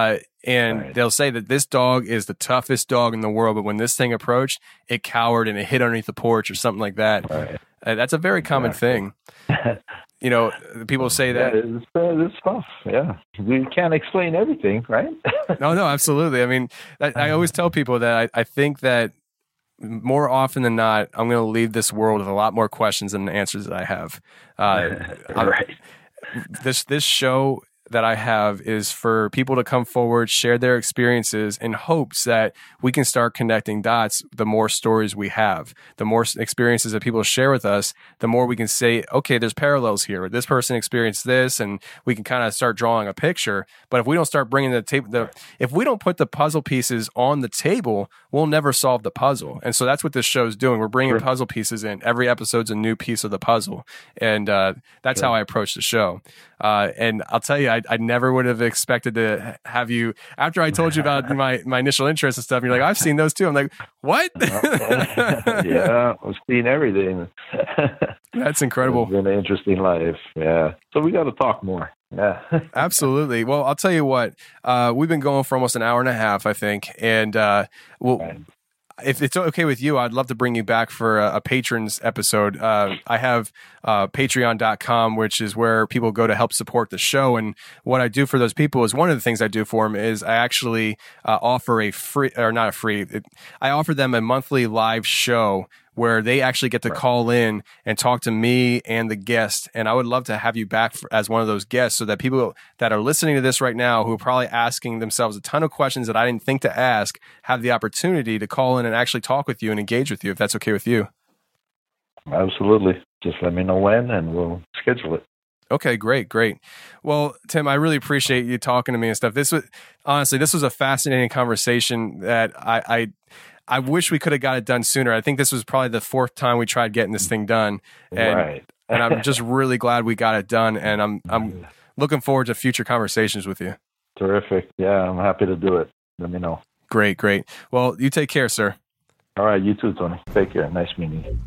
And they'll say that this dog is the toughest dog in the world, but when this thing approached, it cowered and it hid underneath the porch or something like that. Right. That's a very common thing. You know, people say that. It's tough. Yeah. We can't explain everything, right? No, absolutely. I mean, I always tell people that I think that more often than not, I'm going to leave this world with a lot more questions than the answers that I have. Right. This show that I have is for people to come forward, share their experiences in hopes that we can start connecting dots. The more stories we have, the more experiences that people share with us, the more we can say, okay, there's parallels here. This person experienced this, and we can kind of start drawing a picture. But if we don't start bringing if we don't put the puzzle pieces on the table, we'll never solve the puzzle. And so that's what this show is doing. We're bringing puzzle pieces in. Every episode's a new piece of the puzzle. And that's how I approach the show. And I'll tell you, I never would have expected to have you, after I told you about my initial interest and stuff, you're like, I've seen those too. I'm like, what? Yeah, I've seen everything. That's incredible. It's been an interesting life. Yeah. So we got to talk more. Yeah. Absolutely. Well, I'll tell you what, we've been going for almost an hour and a half, I think. And if it's okay with you, I'd love to bring you back for a patrons episode. I have patreon.com, which is where people go to help support the show. And what I do for those people is one of the things I do for them is I actually offer I offer them a monthly live show where they actually get to call in and talk to me and the guest. And I would love to have you back as one of those guests so that people that are listening to this right now who are probably asking themselves a ton of questions that I didn't think to ask have the opportunity to call in and actually talk with you and engage with you, if that's okay with you. Absolutely. Just let me know when and we'll schedule it. Okay, great. Well, Tim, I really appreciate you talking to me and stuff. This was a fascinating conversation that I wish we could have got it done sooner. I think this was probably the fourth time we tried getting this thing done. And I'm just really glad we got it done. And I'm looking forward to future conversations with you. Terrific. Yeah, I'm happy to do it. Let me know. Great. Well, you take care, sir. All right. You too, Tony. Take care. Nice meeting you.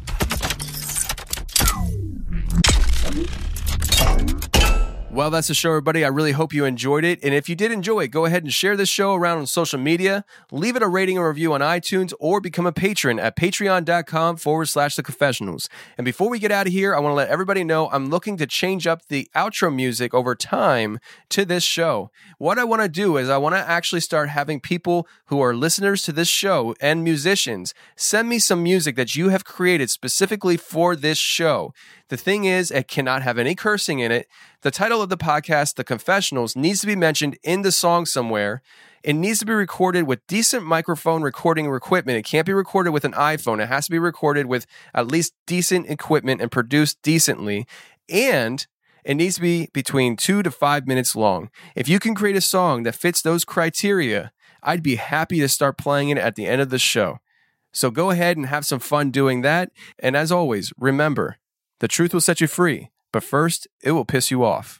Well, that's the show, everybody. I really hope you enjoyed it. And if you did enjoy it, go ahead and share this show around on social media, leave it a rating or review on iTunes, or become a patron at patreon.com/theconfessionals. And before we get out of here, I want to let everybody know I'm looking to change up the outro music over time to this show. What I want to do is I want to actually start having people who are listeners to this show and musicians send me some music that you have created specifically for this show. The thing is, it cannot have any cursing in it. The title of the podcast, The Confessionals, needs to be mentioned in the song somewhere. It needs to be recorded with decent microphone recording equipment. It can't be recorded with an iPhone. It has to be recorded with at least decent equipment and produced decently. And it needs to be between 2 to 5 minutes long. If you can create a song that fits those criteria, I'd be happy to start playing it at the end of the show. So go ahead and have some fun doing that. And as always, remember, the truth will set you free, but first, it will piss you off.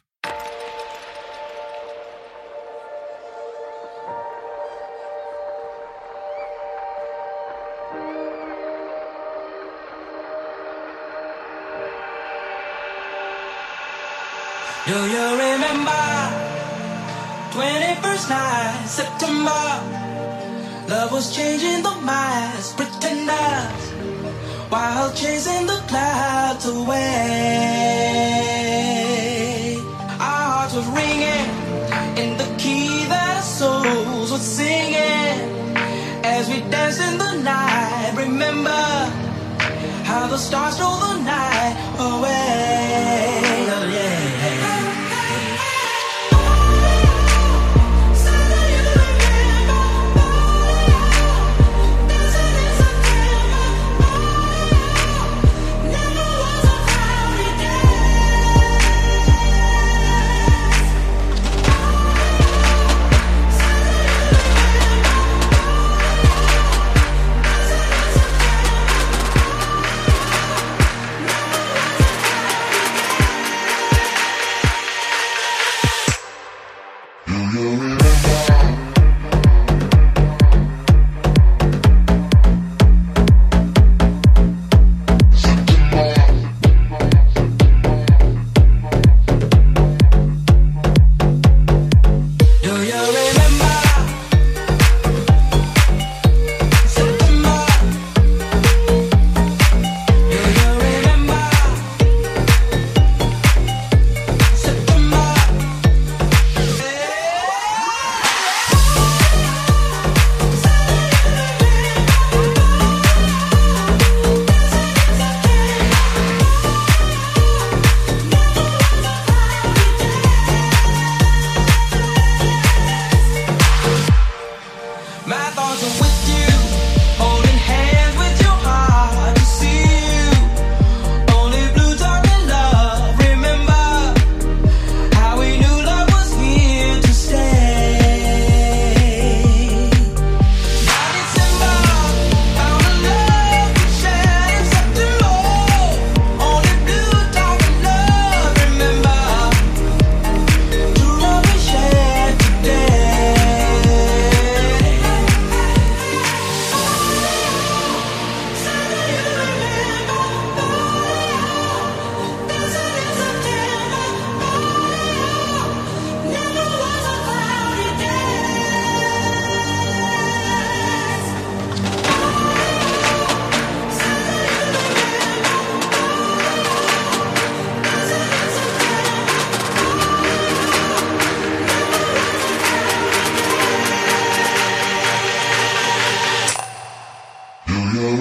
Do you remember 21st night, September? Love was changing the minds, pretenders, while chasing the clouds away. Our hearts were ringing in the key that our souls were singing as we danced in the night. Remember how the stars stole the night away. Oh, yeah.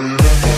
Thank you.